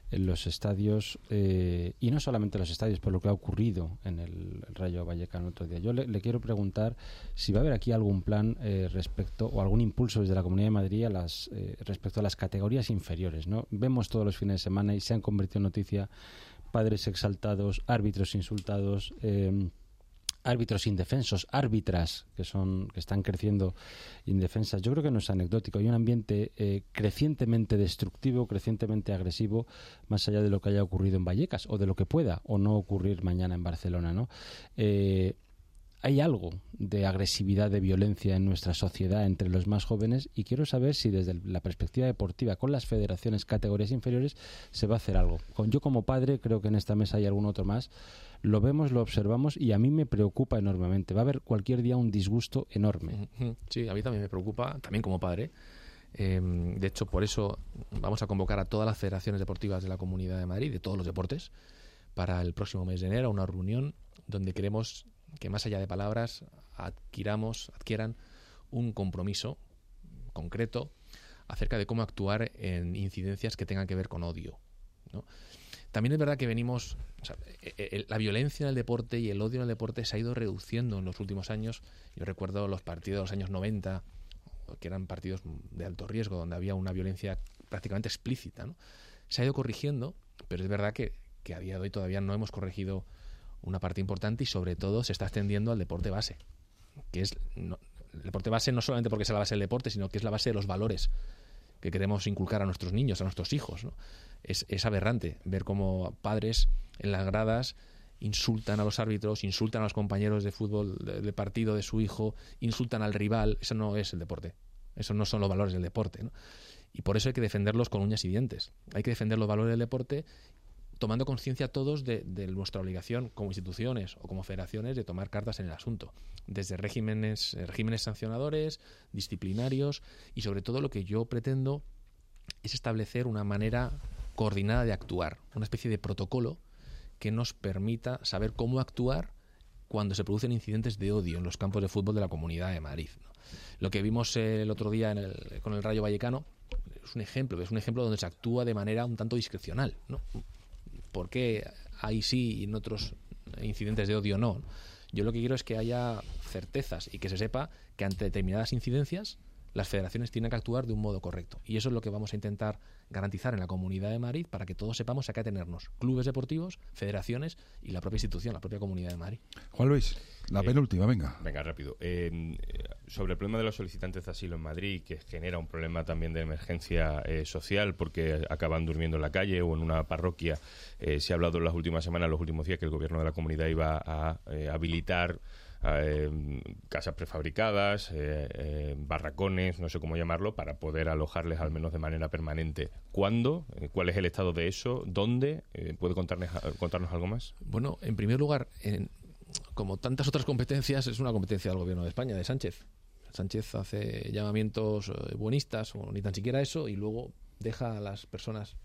en los estadios, eh, y no solamente en los estadios, por lo que ha ocurrido en el, el Rayo Vallecano el otro día. Yo le, le quiero preguntar si va a haber aquí algún plan eh, respecto, o algún impulso desde la Comunidad de Madrid a las, eh, respecto a las categorías inferiores, ¿no? Vemos todos los fines de semana y se han convertido en noticia padres exaltados, árbitros insultados, eh, árbitros indefensos, árbitras que son que están creciendo indefensas. Yo creo que no es anecdótico. Hay un ambiente eh, crecientemente destructivo, crecientemente agresivo, más allá de lo que haya ocurrido en Vallecas o de lo que pueda o no ocurrir mañana en Barcelona, ¿no? Eh, hay algo de agresividad, de violencia en nuestra sociedad entre los más jóvenes, y quiero saber si desde la perspectiva deportiva, con las federaciones, categorías inferiores, se va a hacer algo. Con, yo como padre, creo que en esta mesa hay algún otro más, lo vemos, lo observamos y a mí me preocupa enormemente. Va a haber cualquier día un disgusto enorme. Sí, a mí también me preocupa, también como padre. Eh, de hecho, por eso vamos a convocar a todas las federaciones deportivas de la Comunidad de Madrid, de todos los deportes, para el próximo mes de enero, una reunión donde queremos que, más allá de palabras, adquiramos, adquieran un compromiso concreto acerca de cómo actuar en incidencias que tengan que ver con odio, ¿no? También es verdad que venimos, o sea, la violencia en el deporte y el odio en el deporte se ha ido reduciendo en los últimos años. Yo recuerdo los partidos de los años noventa, que eran partidos de alto riesgo, donde había una violencia prácticamente explícita, ¿no? Se ha ido corrigiendo, pero es verdad que, que a día de hoy todavía no hemos corregido una parte importante, y sobre todo se está extendiendo al deporte base, que es no, el deporte base no solamente porque sea la base del deporte, sino que es la base de los valores que queremos inculcar a nuestros niños, a nuestros hijos, ¿no? Es, es aberrante ver cómo padres en las gradas insultan a los árbitros, insultan a los compañeros de fútbol de, de partido de su hijo, insultan al rival. Eso no es el deporte, eso no son los valores del deporte, ¿no? Y por eso hay que defenderlos con uñas y dientes. Hay que defender los valores del deporte, tomando conciencia todos de, de nuestra obligación como instituciones o como federaciones de tomar cartas en el asunto, desde regímenes, regímenes sancionadores, disciplinarios, y sobre todo lo que yo pretendo es establecer una manera coordinada de actuar, una especie de protocolo que nos permita saber cómo actuar cuando se producen incidentes de odio en los campos de fútbol de la Comunidad de Madrid, ¿no? Lo que vimos el otro día en el, con el Rayo Vallecano es un ejemplo, es un ejemplo donde se actúa de manera un tanto discrecional, ¿no? ¿Por qué ahí sí y en otros incidentes de odio no? Yo lo que quiero es que haya certezas y que se sepa que ante determinadas incidencias las federaciones tienen que actuar de un modo correcto. Y eso es lo que vamos a intentar garantizar en la Comunidad de Madrid, para que todos sepamos a qué atenernos: clubes deportivos, federaciones y la propia institución, la propia Comunidad de Madrid. Juan Luis, la eh, penúltima, venga. Venga, rápido. Eh, sobre el problema de los solicitantes de asilo en Madrid, que genera un problema también de emergencia eh, social, porque acaban durmiendo en la calle o en una parroquia. Eh, se ha hablado en las últimas semanas, los últimos días, que el gobierno de la comunidad iba a eh, habilitar Eh, casas prefabricadas, eh, eh, barracones, no sé cómo llamarlo, para poder alojarles al menos de manera permanente. ¿Cuándo? Eh, ¿Cuál es el estado de eso? ¿Dónde? Eh, ¿Puede contarnos, contarnos algo más? Bueno, en primer lugar, en, como tantas otras competencias, es una competencia del gobierno de España, de Sánchez. Sánchez hace llamamientos buenistas, o ni tan siquiera eso, y luego deja a las personas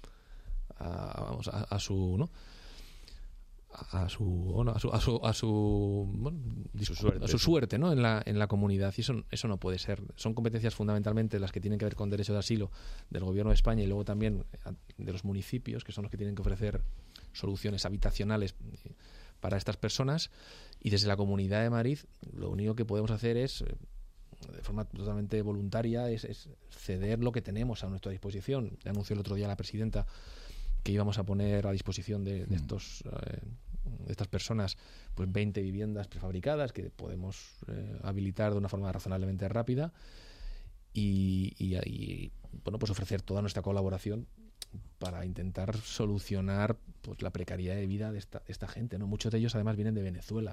a, vamos, a, a su... ¿no? a su bueno, a su a su a su, bueno, su suerte, a su suerte, ¿no? en la en la comunidad, y eso eso no puede ser. Son competencias fundamentalmente las que tienen que ver con derecho de asilo del gobierno de España, y luego también de los municipios, que son los que tienen que ofrecer soluciones habitacionales para estas personas. Y desde la Comunidad de Madrid lo único que podemos hacer es, de forma totalmente voluntaria, es, es ceder lo que tenemos a nuestra disposición. Le anunció el otro día a la presidenta que íbamos a poner a disposición de, de estos eh, de estas personas pues veinte viviendas prefabricadas que podemos eh, habilitar de una forma razonablemente rápida, y, y, y bueno, pues ofrecer toda nuestra colaboración para intentar solucionar pues la precariedad de vida de esta, de esta gente, ¿no? Muchos de ellos además vienen de Venezuela.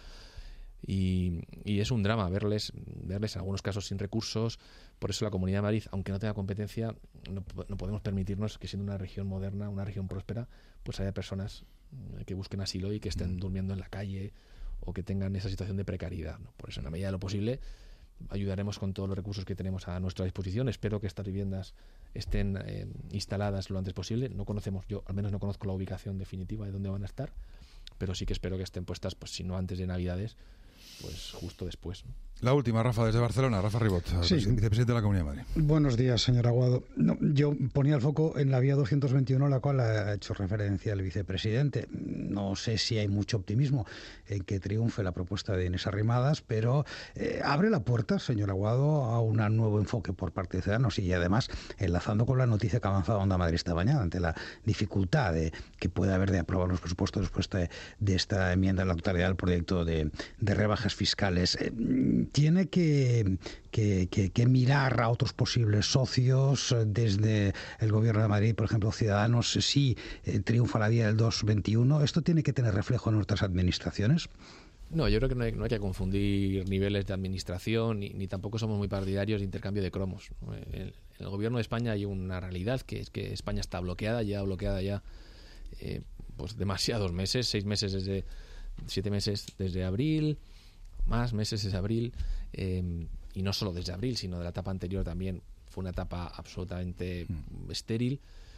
Y, y es un drama verles verles en algunos casos sin recursos. Por eso la Comunidad de Madrid, aunque no tenga competencia, no, no podemos permitirnos que, siendo una región moderna, una región próspera, pues haya personas que busquen asilo y que estén durmiendo en la calle o que tengan esa situación de precariedad, ¿no? Por eso, en la medida de lo posible, ayudaremos con todos los recursos que tenemos a nuestra disposición. Espero que estas viviendas estén eh, instaladas lo antes posible. No conocemos, yo al menos no conozco la ubicación definitiva de dónde van a estar, pero sí que espero que estén puestas, pues si no antes de Navidades, pues justo después, ¿no? La última, Rafa, desde Barcelona, Rafa Ribot, sí. vicepresidente de la Comunidad de Madrid. Buenos días, señor Aguado. No, yo ponía el foco en la vía doscientos veintiuno, a la cual ha hecho referencia el vicepresidente. No sé si hay mucho optimismo en que triunfe la propuesta de Inés Arrimadas, pero eh, abre la puerta, señor Aguado, a un nuevo enfoque por parte de Ciudadanos y además enlazando con la noticia que ha avanzado Onda Madrid esta mañana ante la dificultad de, que puede haber de aprobar los presupuestos después de, de esta enmienda a la totalidad del proyecto de, de rebajas fiscales. Eh, tiene que, que, que, que mirar a otros posibles socios desde el Gobierno de Madrid, por ejemplo, Ciudadanos, si eh, triunfa la vía del doscientos veintiuno. ¿Esto tiene que tener reflejo en nuestras administraciones? No, yo creo que no hay, no hay que confundir niveles de administración ni, ni tampoco somos muy partidarios de intercambio de cromos. En el, el Gobierno de España hay una realidad que es que España está bloqueada, ya bloqueada ya eh, pues demasiados meses, seis meses desde, siete meses desde abril, más meses desde abril, eh, y no solo desde abril, sino de la etapa anterior también fue una etapa absolutamente mm. estéril.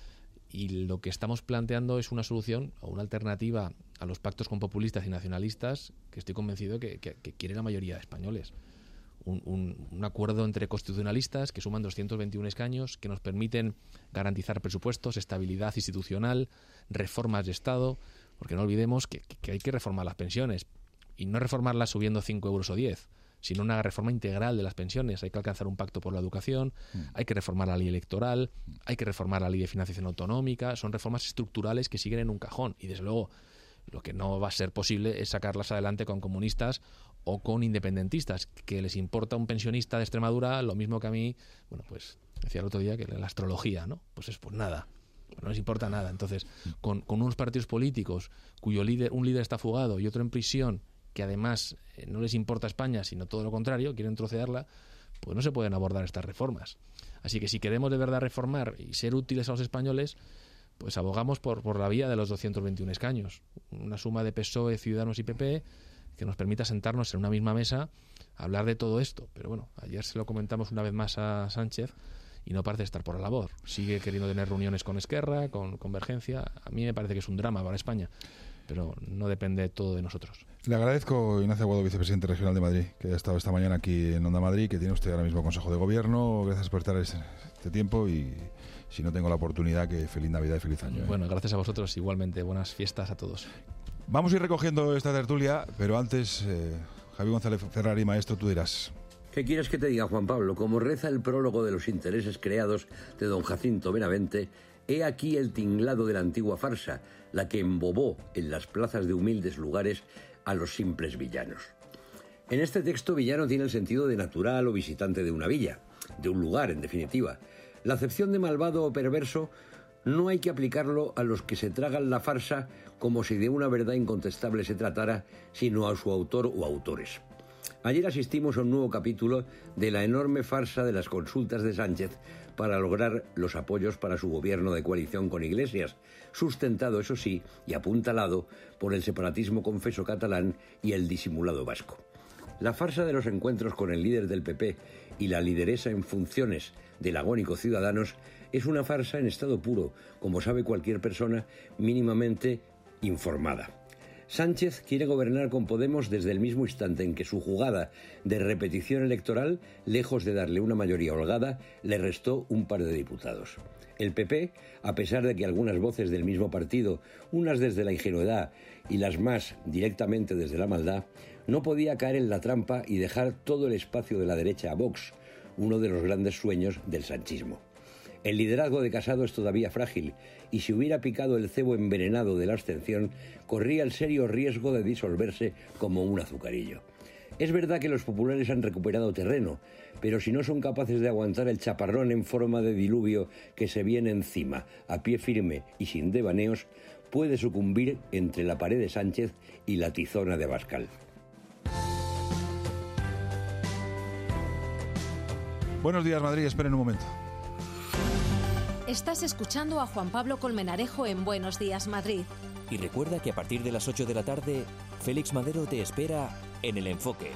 Y lo que estamos planteando es una solución o una alternativa a los pactos con populistas y nacionalistas que estoy convencido que, que, que quiere la mayoría de españoles. Un, un, un acuerdo entre constitucionalistas que suman doscientos veintiuno escaños, que nos permiten garantizar presupuestos, estabilidad institucional, reformas de Estado, porque no olvidemos que, que hay que reformar las pensiones y no reformarlas subiendo cinco euros o diez, sino una reforma integral de las pensiones. Hay que alcanzar un pacto por la educación, mm. hay que reformar la ley electoral, hay que reformar la ley de financiación autonómica. Son reformas estructurales que siguen en un cajón y, desde luego, lo que no va a ser posible es sacarlas adelante con comunistas o con independentistas, que les importa un pensionista de Extremadura lo mismo que a mí. Bueno, pues decía el otro día que la astrología, ¿no? Pues es pues nada. No les importa nada. Entonces, con, con unos partidos políticos cuyo líder, un líder está fugado y otro en prisión, que además eh, no les importa España, sino todo lo contrario, quieren trocearla, pues no se pueden abordar estas reformas. Así que si queremos de verdad reformar y ser útiles a los españoles, pues abogamos por, por la vía de los doscientos veintiuno escaños. Una suma de P S O E, Ciudadanos y P P que nos permita sentarnos en una misma mesa a hablar de todo esto. Pero bueno, ayer se lo comentamos una vez más a Sánchez y no parece estar por la labor. Sigue queriendo tener reuniones con Esquerra, con Convergencia. A mí me parece que es un drama para España, pero no depende todo de nosotros. Le agradezco, Ignacio Aguado, vicepresidente regional de Madrid, que haya estado esta mañana aquí en Onda Madrid, que tiene usted ahora mismo Consejo de Gobierno. Gracias por estar este tiempo y, si no tengo la oportunidad, que feliz Navidad y feliz año. ¿eh? Bueno, gracias a vosotros, igualmente. Buenas fiestas a todos. Vamos a ir recogiendo esta tertulia, pero antes, eh, Javi González Ferrari, maestro, tú dirás. ¿Qué quieres que te diga, Juan Pablo? Como reza el prólogo de los intereses creados de don Jacinto Benavente, he aquí el tinglado de la antigua farsa, la que embobó en las plazas de humildes lugares a los simples villanos. En este texto, villano tiene el sentido de natural o visitante de una villa, de un lugar, en definitiva. La acepción de malvado o perverso no hay que aplicarlo a los que se tragan la farsa como si de una verdad incontestable se tratara, sino a su autor o autores. Ayer asistimos a un nuevo capítulo de la enorme farsa de las consultas de Sánchez para lograr los apoyos para su gobierno de coalición con Iglesias, sustentado, eso sí, y apuntalado por el separatismo confeso catalán y el disimulado vasco. La farsa de los encuentros con el líder del P P y la lideresa en funciones del agónico Ciudadanos es una farsa en estado puro, como sabe cualquier persona mínimamente informada. Sánchez quiere gobernar con Podemos desde el mismo instante en que su jugada de repetición electoral, lejos de darle una mayoría holgada, le restó un par de diputados. El P P, a pesar de que algunas voces del mismo partido, unas desde la ingenuidad y las más directamente desde la maldad, no podía caer en la trampa y dejar todo el espacio de la derecha a Vox, uno de los grandes sueños del sanchismo. El liderazgo de Casado es todavía frágil y si hubiera picado el cebo envenenado de la abstención, corría el serio riesgo de disolverse como un azucarillo. Es verdad que los populares han recuperado terreno, pero si no son capaces de aguantar el chaparrón en forma de diluvio que se viene encima, a pie firme y sin devaneos, puede sucumbir entre la pared de Sánchez y la tizona de Abascal. Buenos días, Madrid. Esperen un momento. Estás escuchando a Juan Pablo Colmenarejo en Buenos Días, Madrid. Y recuerda que a partir de las ocho de la tarde, Félix Madero te espera en El Enfoque.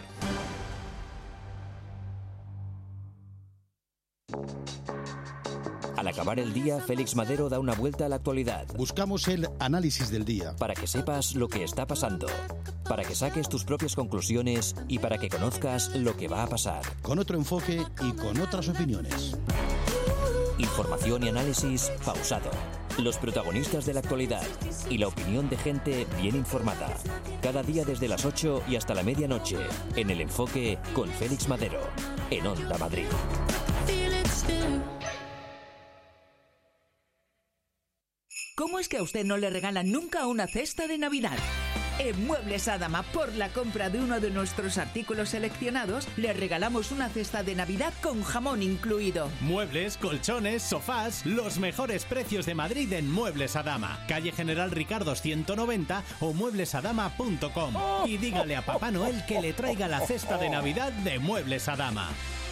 Al acabar el día, Félix Madero da una vuelta a la actualidad. Buscamos el análisis del día. Para que sepas lo que está pasando. para que saques tus propias conclusiones y para que conozcas lo que va a pasar. Con otro enfoque y con otras opiniones. Información y análisis pausado. Los protagonistas de la actualidad y la opinión de gente bien informada. Cada día desde las ocho y hasta la medianoche en El Enfoque con Félix Madero en Onda Madrid. ¿Cómo es que a usted no le regalan nunca una cesta de Navidad? En Muebles Adama, por la compra de uno de nuestros artículos seleccionados, le regalamos una cesta de Navidad con jamón incluido. Muebles, colchones, sofás, los mejores precios de Madrid en Muebles Adama. Calle General Ricardo ciento noventa o muebles adama punto com. Y dígale a Papá Noel que le traiga la cesta de Navidad de Muebles Adama.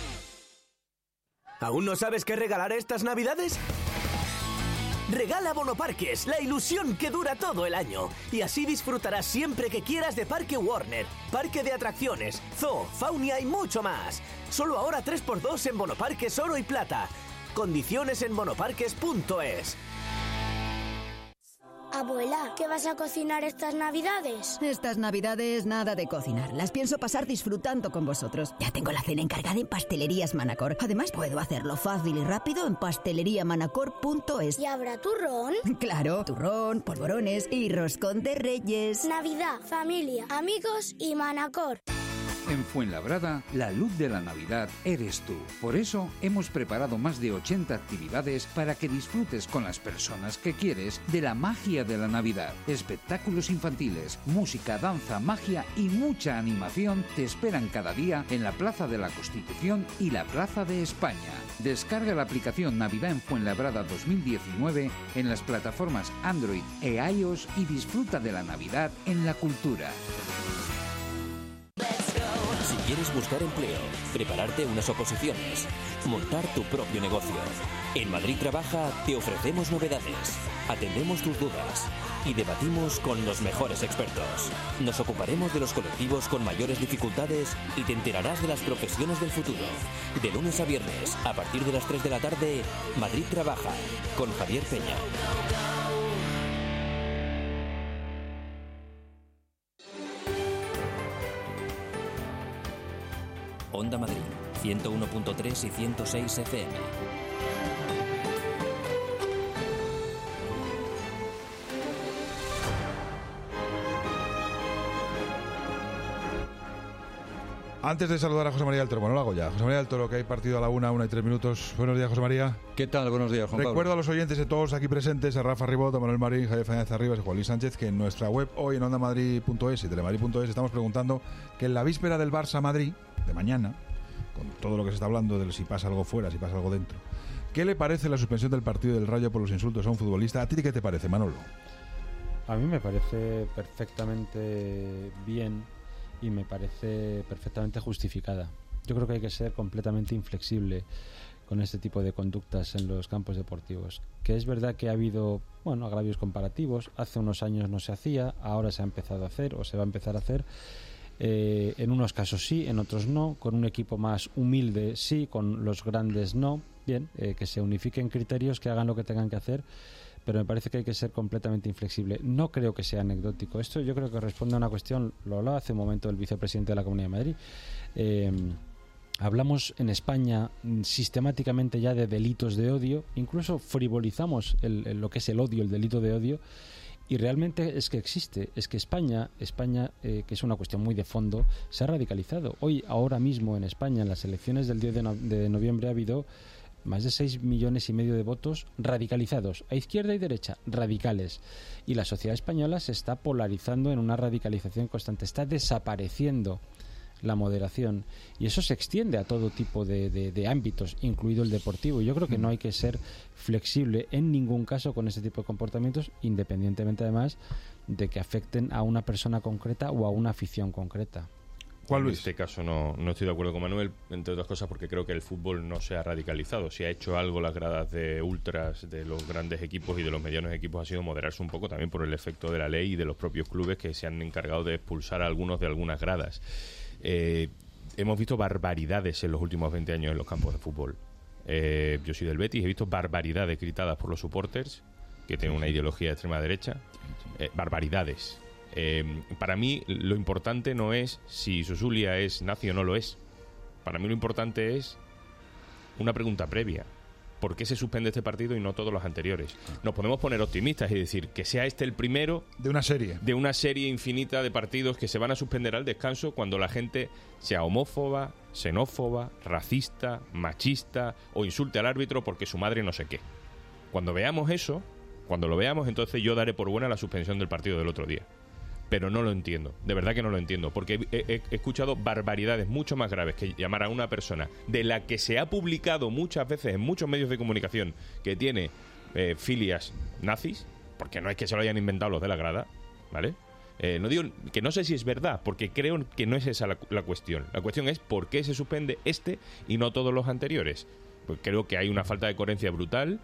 ¿Aún no sabes qué regalar estas Navidades? Regala Bonoparques, la ilusión que dura todo el año. Y así disfrutarás siempre que quieras de Parque Warner, parque de atracciones, zoo, faunia y mucho más. Solo ahora tres por dos en Bonoparques Oro y Plata. Condiciones en bonoparques punto es. Abuela, ¿qué vas a cocinar estas Navidades? Estas Navidades nada de cocinar. Las pienso pasar disfrutando con vosotros. Ya tengo la cena encargada en Pastelerías Manacor. Además, puedo hacerlo fácil y rápido en pastelería manacor punto es. ¿Y habrá turrón? Claro, turrón, polvorones y roscón de reyes. Navidad, familia, amigos y Manacor. En Fuenlabrada, la luz de la Navidad eres tú. Por eso, hemos preparado más de ochenta actividades para que disfrutes con las personas que quieres de la magia de la Navidad. Espectáculos infantiles, música, danza, magia y mucha animación te esperan cada día en la Plaza de la Constitución y la Plaza de España. Descarga la aplicación Navidad en Fuenlabrada dos mil diecinueve en las plataformas Android e iOS y disfruta de la Navidad en la cultura. Si quieres buscar empleo, prepararte unas oposiciones, montar tu propio negocio. En Madrid Trabaja te ofrecemos novedades, atendemos tus dudas y debatimos con los mejores expertos. Nos ocuparemos de los colectivos con mayores dificultades y te enterarás de las profesiones del futuro. De lunes a viernes, a partir de las tres de la tarde, Madrid Trabaja, con Javier Peña. Onda Madrid, ciento uno punto tres y ciento seis F M. Antes de saludar a José María del Toro, bueno, lo hago ya. José María del Toro, que hay partido a la una, una y tres minutos. Buenos días, José María. ¿Qué tal? Buenos días, Juan Pablo. Recuerdo a los oyentes de todos aquí presentes, a Rafa Ribot, a Manuel Marín, Javier Fernández Arribas y Juan Luis Sánchez, que en nuestra web hoy en onda madrid punto es y telemadrid punto es estamos preguntando que en la víspera del Barça-Madrid, de mañana, con todo lo que se está hablando de si pasa algo fuera, si pasa algo dentro, ¿qué le parece la suspensión del partido del Rayo por los insultos a un futbolista? ¿A ti qué te parece, Manolo? A mí me parece perfectamente bien y me parece perfectamente justificada. Yo creo que hay que ser completamente inflexible con este tipo de conductas en los campos deportivos. Que es verdad que ha habido, bueno, agravios comparativos. Hace unos años no se hacía, ahora se ha empezado a hacer o se va a empezar a hacer. Eh, en unos casos sí, en otros no. Con un equipo más humilde sí, con los grandes no. Bien, eh, que se unifiquen criterios, que hagan lo que tengan que hacer, pero me parece que hay que ser completamente inflexible. No creo que sea anecdótico. Esto yo creo que responde a una cuestión, lo hablaba hace un momento el vicepresidente de la Comunidad de Madrid. Eh, hablamos en España sistemáticamente ya de delitos de odio, incluso frivolizamos el, el, lo que es el odio, el delito de odio, y realmente es que existe, es que España, España eh, que es una cuestión muy de fondo, se ha radicalizado. Hoy, ahora mismo en España, en las elecciones del diez de, no, de noviembre ha habido más de seis millones y medio de votos radicalizados, a izquierda y derecha, radicales. Y la sociedad española se está polarizando en una radicalización constante, está desapareciendo la moderación, y eso se extiende a todo tipo de, de, de ámbitos, incluido el deportivo. Yo creo que no hay que ser flexible en ningún caso con ese tipo de comportamientos, independientemente además de que afecten a una persona concreta o a una afición concreta. En este caso no, no estoy de acuerdo con Manuel, entre otras cosas porque creo que el fútbol no se ha radicalizado. Si ha hecho algo las gradas de ultras de los grandes equipos y de los medianos equipos ha sido moderarse un poco también por el efecto de la ley y de los propios clubes que se han encargado de expulsar a algunos de algunas gradas. Eh, hemos visto barbaridades en los últimos veinte años en los campos de fútbol. Eh, yo soy del Betis, he visto barbaridades gritadas por los supporters que tienen una ideología de extrema derecha. Eh, barbaridades. Eh, para mí lo importante no es si Sosulia es nazi o no lo es. Para mí lo importante es una pregunta previa. ¿Por qué se suspende este partido y no todos los anteriores? Nos podemos poner optimistas y decir que sea este el primero de una serie de una serie infinita de partidos que se van a suspender al descanso cuando la gente sea homófoba, xenófoba, racista, machista o insulte al árbitro porque su madre no sé qué. Cuando veamos eso, cuando lo veamos, entonces yo daré por buena la suspensión del partido del otro día. Pero no lo entiendo, de verdad que no lo entiendo, porque he, he, he escuchado barbaridades mucho más graves que llamar a una persona de la que se ha publicado muchas veces en muchos medios de comunicación que tiene eh, filias nazis, porque no es que se lo hayan inventado los de la grada, ¿vale? Eh, no digo que no sé si es verdad, porque creo que no es esa la, la cuestión. La cuestión es por qué se suspende este y no todos los anteriores. Pues creo que hay una falta de coherencia brutal.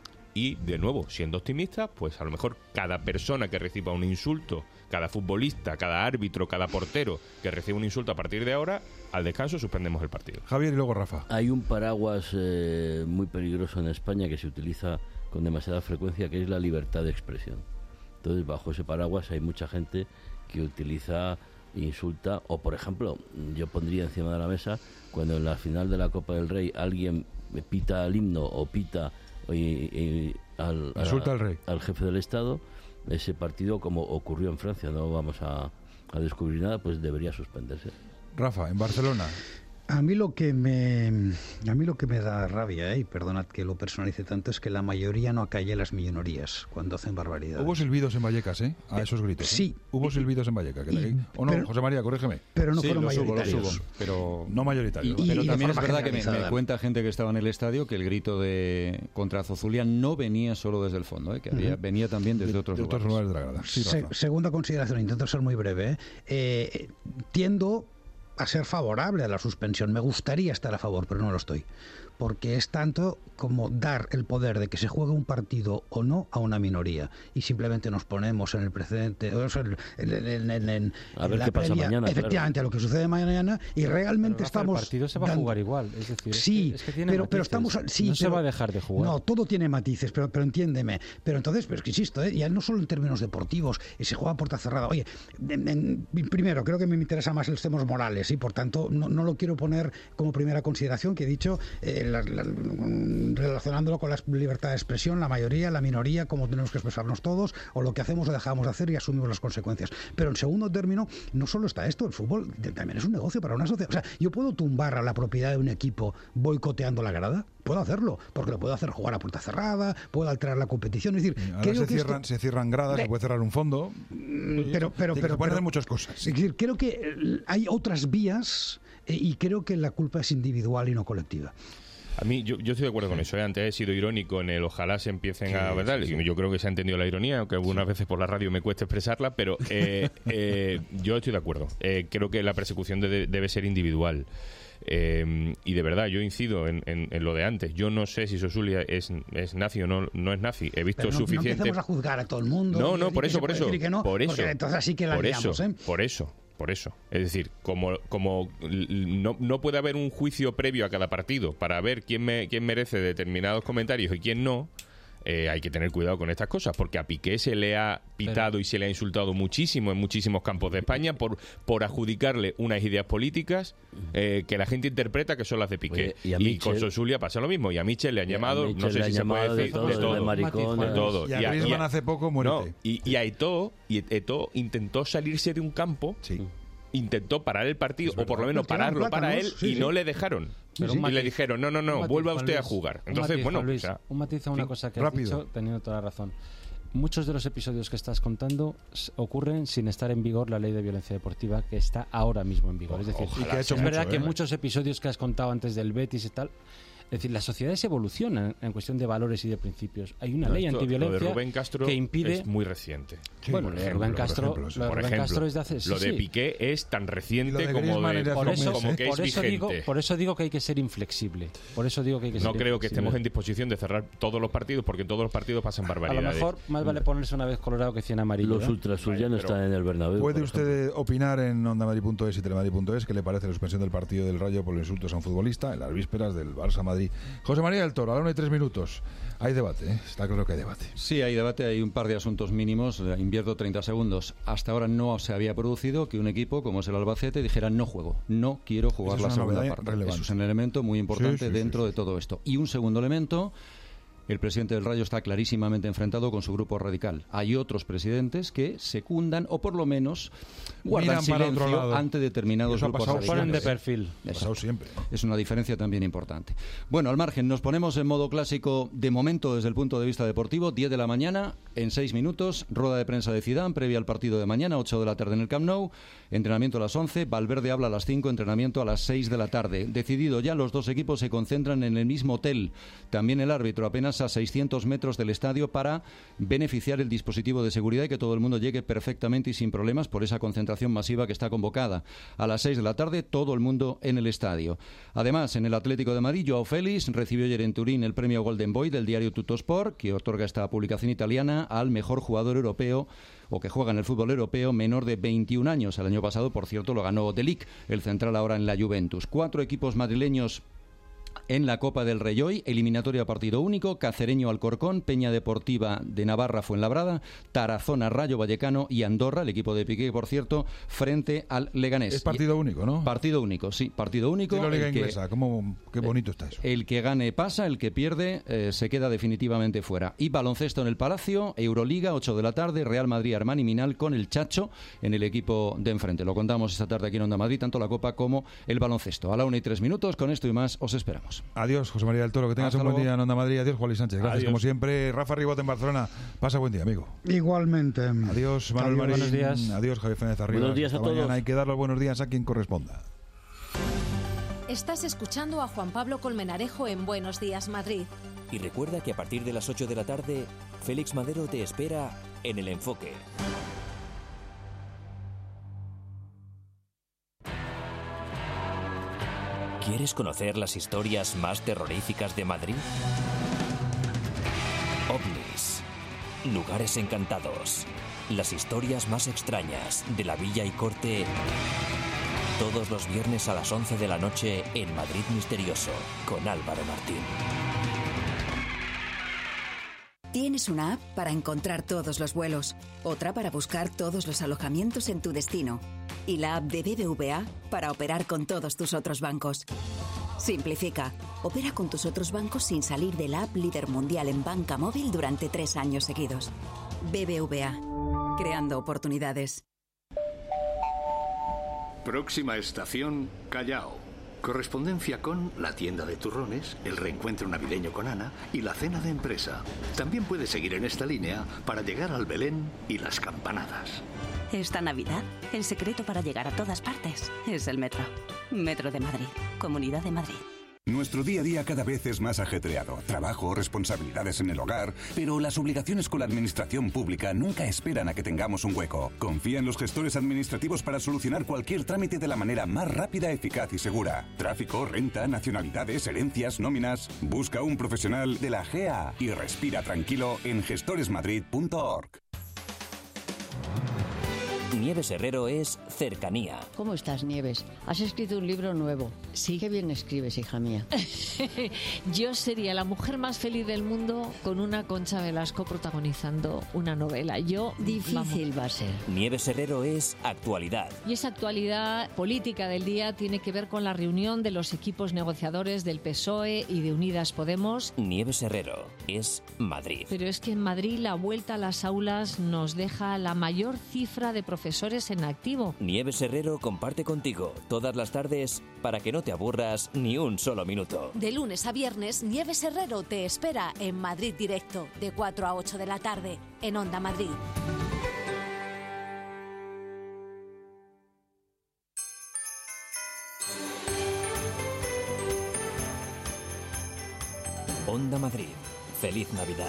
Y, de nuevo, siendo optimista, pues a lo mejor cada persona que reciba un insulto, cada futbolista, cada árbitro, cada portero que reciba un insulto a partir de ahora, al descanso suspendemos el partido. Javier y luego Rafa. Hay un paraguas eh, muy peligroso en España que se utiliza con demasiada frecuencia, que es la libertad de expresión. Entonces, bajo ese paraguas hay mucha gente que utiliza, insulta, o por ejemplo, yo pondría encima de la mesa, cuando en la final de la Copa del Rey alguien pita el himno o pita... Y, y al, Insulta a, al rey, al jefe del Estado, ese partido, como ocurrió en Francia, no vamos a, a descubrir nada, pues debería suspenderse. Rafa, en Barcelona. A mí lo que me a mí lo que me da rabia, ¿eh? Y perdonad que lo personalice tanto, es que la mayoría no acalle a las millonarías cuando hacen barbaridades. Hubo silbidos en Vallecas, ¿eh? A esos gritos. Sí. ¿eh? Hubo silbidos en Vallecas. Y, ¿O no, pero, José María? Corrígeme. Pero no sí, fueron los mayoritarios. hubo, los hubo, pero no mayoritarios. Y, y, pero y también es verdad que me, me ¿eh? cuenta gente que estaba en el estadio que el grito de contra Zozulia no venía solo desde el fondo, ¿eh? Que había, uh-huh. venía también desde de, otros de lugares. otros lugares de la grada. Sí, Se, segunda consideración, intento ser muy breve. ¿eh? Eh, tiendo a ser favorable a la suspensión. Me gustaría estar a favor, pero no lo estoy. Porque es tanto como dar el poder de que se juegue un partido o no a una minoría. Y simplemente nos ponemos en el precedente, o sea, en, en, en, en, a ver la qué pasa previa, mañana. Efectivamente, Claro. a lo que sucede mañana, y realmente pero, Rafa, estamos... el partido se va dando... a jugar igual. Es decir, sí, es que, es que tiene pero, matices. pero estamos... Sí, no pero, se va a dejar de jugar. No, todo tiene matices, pero, pero entiéndeme. Pero entonces, pero es que insisto, ¿eh? Ya no solo en términos deportivos, se juega a puerta cerrada. Oye, en, en, primero, creo que me interesa más los temas morales, y por tanto no, no lo quiero poner como primera consideración, que he dicho, eh, la, la, relacionándolo con la libertad de expresión, la mayoría, la minoría, cómo tenemos que expresarnos todos, o lo que hacemos o dejamos de hacer y asumimos las consecuencias. Pero en segundo término, no solo está esto, el fútbol también es un negocio para una sociedad. O sea, yo puedo tumbar a la propiedad de un equipo boicoteando la grada, puedo hacerlo, porque lo puedo hacer jugar a puerta cerrada, puedo alterar la competición, es decir, ahora creo se que cierran, esto... se cierran gradas, de... se puede cerrar un fondo, pero, pero, se pero, pueden hacer pero, muchas cosas. Es decir, creo que hay otras vías eh, y creo que la culpa es individual y no colectiva. A mí, yo, yo estoy de acuerdo con eso, ¿eh? Antes he sido irónico en el ojalá se empiecen sí, a... ¿verdad? Sí, sí. Yo creo que se ha entendido la ironía, aunque algunas sí. veces por la radio me cuesta expresarla, pero eh, eh, yo estoy de acuerdo. Eh, creo que la persecución de, debe ser individual. Eh, y de verdad, yo incido en, en, en lo de antes. Yo no sé si Sosulia es, es nazi o no, no es nazi. He visto pero no, suficiente... No empecemos a juzgar a todo el mundo. No, no, por eso, por eso. No, por eso. Entonces así que la por liamos, eso, ¿eh? Por eso. Por eso. Es decir, como, como no, no puede haber un juicio previo a cada partido para ver quién, me, quién merece determinados comentarios y quién no, eh, hay que tener cuidado con estas cosas, porque a Piqué se le ha pitado Pero... y se le ha insultado muchísimo en muchísimos campos de España por, por adjudicarle unas ideas políticas eh, que la gente interpreta que son las de Piqué. Oye, y, a y Michel... con Sosulia pasa lo mismo. Y a Michel le han llamado, no sé si se puede decir, de todo. De todo. De maricón, de todo. Y a Griezmann hace poco muérete. No, y, y a Eto'o, y Eto'o intentó salirse de un campo... Sí. Intentó parar el partido, o por lo menos pararlo para él, sí, y sí. no le dejaron. Pero y matiz, le dijeron, no, no, no, matiz, vuelva usted Luis, a jugar. Un Entonces, matiz, bueno, Luis, o sea, un matiz a una sí, cosa que rápido. has dicho, teniendo toda la razón. Muchos de los episodios que estás contando ocurren sin estar en vigor la ley de violencia deportiva, que está ahora mismo en vigor. Es decir, y que ha hecho es mucho, verdad ¿eh? que muchos episodios que has contado antes del Betis y tal... Es decir, las sociedades evolucionan en cuestión de valores y de principios. Hay una no, ley esto, antiviolencia lo de Rubén Castro que impide... es muy reciente. Sí, bueno, por lo de ejemplo, Rubén Castro, por ejemplo, sí. lo de Por Rubén ejemplo, Castro es de hace... Sí, lo de sí. Piqué es tan reciente de como, de, era por eso, como que por es eso vigente. digo, por eso digo que hay que ser inflexible. Por eso digo que hay que no ser creo que inflexible. estemos en disposición de cerrar todos los partidos, porque en todos los partidos pasan A barbaridades. lo mejor más vale ponerse una vez colorado que cien amarillo. Los ¿no? ultrasul ya no Pero están en el Bernabéu. ¿Puede por usted opinar en onda madrid punto es y telemadrid punto es qué le parece la suspensión del partido del Rayo por los insultos a un futbolista en las vísperas del Barça Madrid? Madrid. José María del Toro, a la una y tres minutos. Hay debate, ¿eh? Está claro que hay debate. Sí, hay debate, hay un par de asuntos mínimos. Invierto treinta segundos. Hasta ahora no se había producido que un equipo, como es el Albacete, dijera no juego, no quiero jugar la segunda parte. Eso es un elemento muy importante sí, sí, dentro sí, sí. de todo esto. Y un segundo elemento... El presidente del Rayo está clarísimamente enfrentado con su grupo radical. Hay otros presidentes que secundan o por lo menos guardan silencio ante determinados grupos radicales. Ponen de perfil. Pasado siempre. Es una diferencia también importante. Bueno, al margen, nos ponemos en modo clásico de momento desde el punto de vista deportivo. diez de la mañana, en seis minutos, rueda de prensa de Zidane, previa al partido de mañana, ocho de la tarde en el Camp Nou. Entrenamiento a las once, Valverde habla a las cinco, entrenamiento a las seis de la tarde. Decidido ya, los dos equipos se concentran en el mismo hotel. También el árbitro apenas a seiscientos metros del estadio para beneficiar el dispositivo de seguridad y que todo el mundo llegue perfectamente y sin problemas por esa concentración masiva que está convocada. A las seis de la tarde, todo el mundo en el estadio. Además, en el Atlético de Madrid, Joao Félix recibió ayer en Turín el premio Golden Boy del diario Tuttosport, que otorga esta publicación italiana al mejor jugador europeo o que juega en el fútbol europeo menor de veintiún años. El año pasado, por cierto, lo ganó De Ligt, el central ahora en la Juventus. Cuatro equipos madrileños en la Copa del Rey hoy, eliminatoria partido único, Cacereño Alcorcón, Peña Deportiva de Navarra Fuenlabrada, Tarazona Rayo Vallecano y Andorra, el equipo de Piqué, por cierto, frente al Leganés. Es partido único, ¿no? Partido único, sí, partido único. Y la Liga que, Inglesa, ¿cómo, qué bonito está eso? El que gane pasa, el que pierde eh, se queda definitivamente fuera. Y baloncesto en el Palacio, Euroliga, ocho de la tarde, Real Madrid Armani Minal con el Chacho en el equipo de enfrente. Lo contamos esta tarde aquí en Onda Madrid, tanto la Copa como el baloncesto. A la una y tres minutos, con esto y más os esperamos. Adiós, José María del Toro, que tengas Hasta un buen luego. día en Onda Madrid. Adiós, Juan Luis Sánchez. Gracias, Adiós. Como siempre. Rafa Ribot en Barcelona. Pasa buen día, amigo. Igualmente. Adiós, Manuel Marín. Buenos días. Adiós, Javier Fernández Arriba. Buenos días Hasta a todos. Mañana. Hay que dar los buenos días a quien corresponda. Estás escuchando a Juan Pablo Colmenarejo en Buenos Días, Madrid. Y recuerda que a partir de las ocho de la tarde, Félix Madero te espera en El Enfoque. ¿Quieres conocer las historias más terroríficas de Madrid? OVNIs, lugares encantados, las historias más extrañas de la Villa y Corte, todos los viernes a las once de la noche en Madrid Misterioso, con Álvaro Martín. Tienes una app para encontrar todos los vuelos, otra para buscar todos los alojamientos en tu destino y la app de B B V A para operar con todos tus otros bancos. Simplifica. Opera con tus otros bancos sin salir de la app líder mundial en banca móvil durante tres años seguidos. B B V A. Creando oportunidades. Próxima estación, Callao. Correspondencia con la tienda de turrones, el reencuentro navideño con Ana y la cena de empresa. También puedes seguir en esta línea para llegar al Belén y las campanadas. Esta Navidad, el secreto para llegar a todas partes es el metro. Metro de Madrid, Comunidad de Madrid. Nuestro día a día cada vez es más ajetreado. Trabajo, responsabilidades en el hogar, pero las obligaciones con la administración pública nunca esperan a que tengamos un hueco. Confía en los gestores administrativos para solucionar cualquier trámite de la manera más rápida, eficaz y segura. Tráfico, renta, nacionalidades, herencias, nóminas. Busca un profesional de la G E A y respira tranquilo en gestores madrid punto org. Nieves Herrero es cercanía. ¿Cómo estás, Nieves? Has escrito un libro nuevo. Sí, qué bien escribes, hija mía. Yo sería la mujer más feliz del mundo con una Concha Velasco protagonizando una novela. Yo Difícil vamos. va a ser. Nieves Herrero es actualidad. Y esa actualidad política del día tiene que ver con la reunión de los equipos negociadores del P S O E y de Unidas Podemos. Nieves Herrero es Madrid. Pero es que en Madrid la vuelta a las aulas nos deja la mayor cifra de profesores profesores en activo. Nieves Herrero comparte contigo todas las tardes para que no te aburras ni un solo minuto. De lunes a viernes, Nieves Herrero te espera en Madrid Directo, de cuatro a ocho de la tarde, en Onda Madrid. Onda Madrid. Feliz Navidad.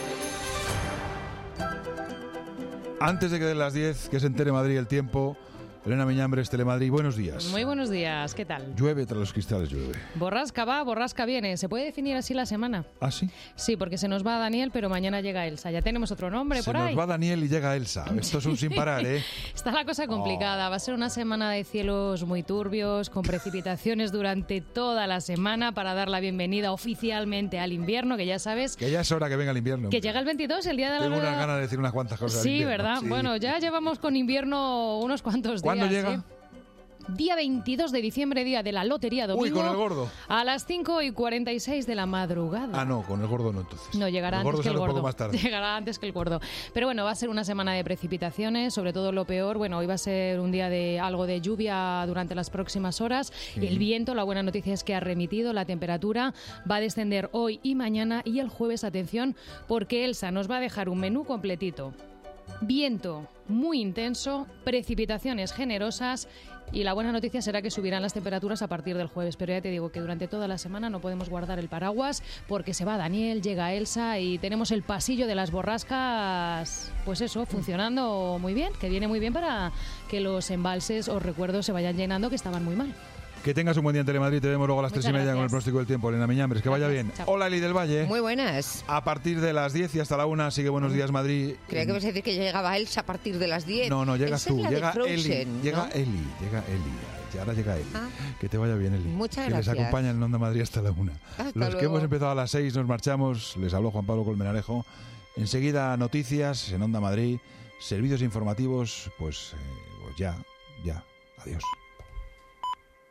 Antes de que den las diez, que se entere Madrid el tiempo, Elena Miñambres, Telemadrid, buenos días. Muy buenos días, ¿qué tal? Llueve tras los cristales, llueve. Borrasca va, borrasca viene. ¿Se puede definir así la semana? ¿Ah, sí? Sí, porque se nos va Daniel, pero mañana llega Elsa. Ya tenemos otro nombre se por ahí. Se nos va Daniel y llega Elsa. Esto es un sin parar, ¿eh? Está la cosa complicada. Va a ser una semana de cielos muy turbios, con precipitaciones durante toda la semana para dar la bienvenida oficialmente al invierno, que ya sabes... Que ya es hora que venga el invierno. Que llega el veintidós, el día de la... Tengo unas ganas de decir unas cuantas cosas. Sí, ¿verdad? Sí. Bueno, ya llevamos con invierno unos cuantos días. ¿Cuándo llega? ¿eh? Día veintidós de diciembre, día de la lotería domingo. Uy, con el gordo. A las cinco y cuarenta y seis de la madrugada. Ah, no, con el gordo no, entonces. No, llegará el antes que el gordo. Un poco más tarde. Llegará antes que el gordo. Pero bueno, va a ser una semana de precipitaciones, sobre todo lo peor. Bueno, hoy va a ser un día de algo de lluvia durante las próximas horas. Sí. El viento, la buena noticia es que ha remitido. La temperatura va a descender hoy y mañana y el jueves, atención, porque Elsa nos va a dejar un menú completito. Viento muy intenso, precipitaciones generosas y la buena noticia será que subirán las temperaturas a partir del jueves. Pero ya te digo que durante toda la semana no podemos guardar el paraguas porque se va Daniel, llega Elsa y tenemos el pasillo de las borrascas, pues eso, funcionando muy bien, que viene muy bien para que los embalses o recuerdos se vayan llenando, que estaban muy mal. Que tengas un buen día en Telemadrid. Te vemos luego a las Muchas tres y media gracias. con el pronóstico del tiempo. Elena Miñambres, que vaya bien. Chao. Hola, Eli del Valle. Muy buenas. A partir de las diez y hasta la una sigue Buenos Días Madrid. Creía que ibas a decir que llegaba Elsa a partir de las diez. No, no, llegas Esa es tú. la de Llega Frozen, Eli. ¿no? Llega Eli. Llega Eli. Y ahora llega Eli. Ah. Que te vaya bien, Eli. Muchas que gracias. les acompaña en Onda Madrid hasta la una. Hasta Los luego. que hemos empezado a las seis nos marchamos. Les habló Juan Pablo Colmenarejo. Enseguida noticias en Onda Madrid. Servicios informativos, pues, eh, pues ya, ya. Adiós.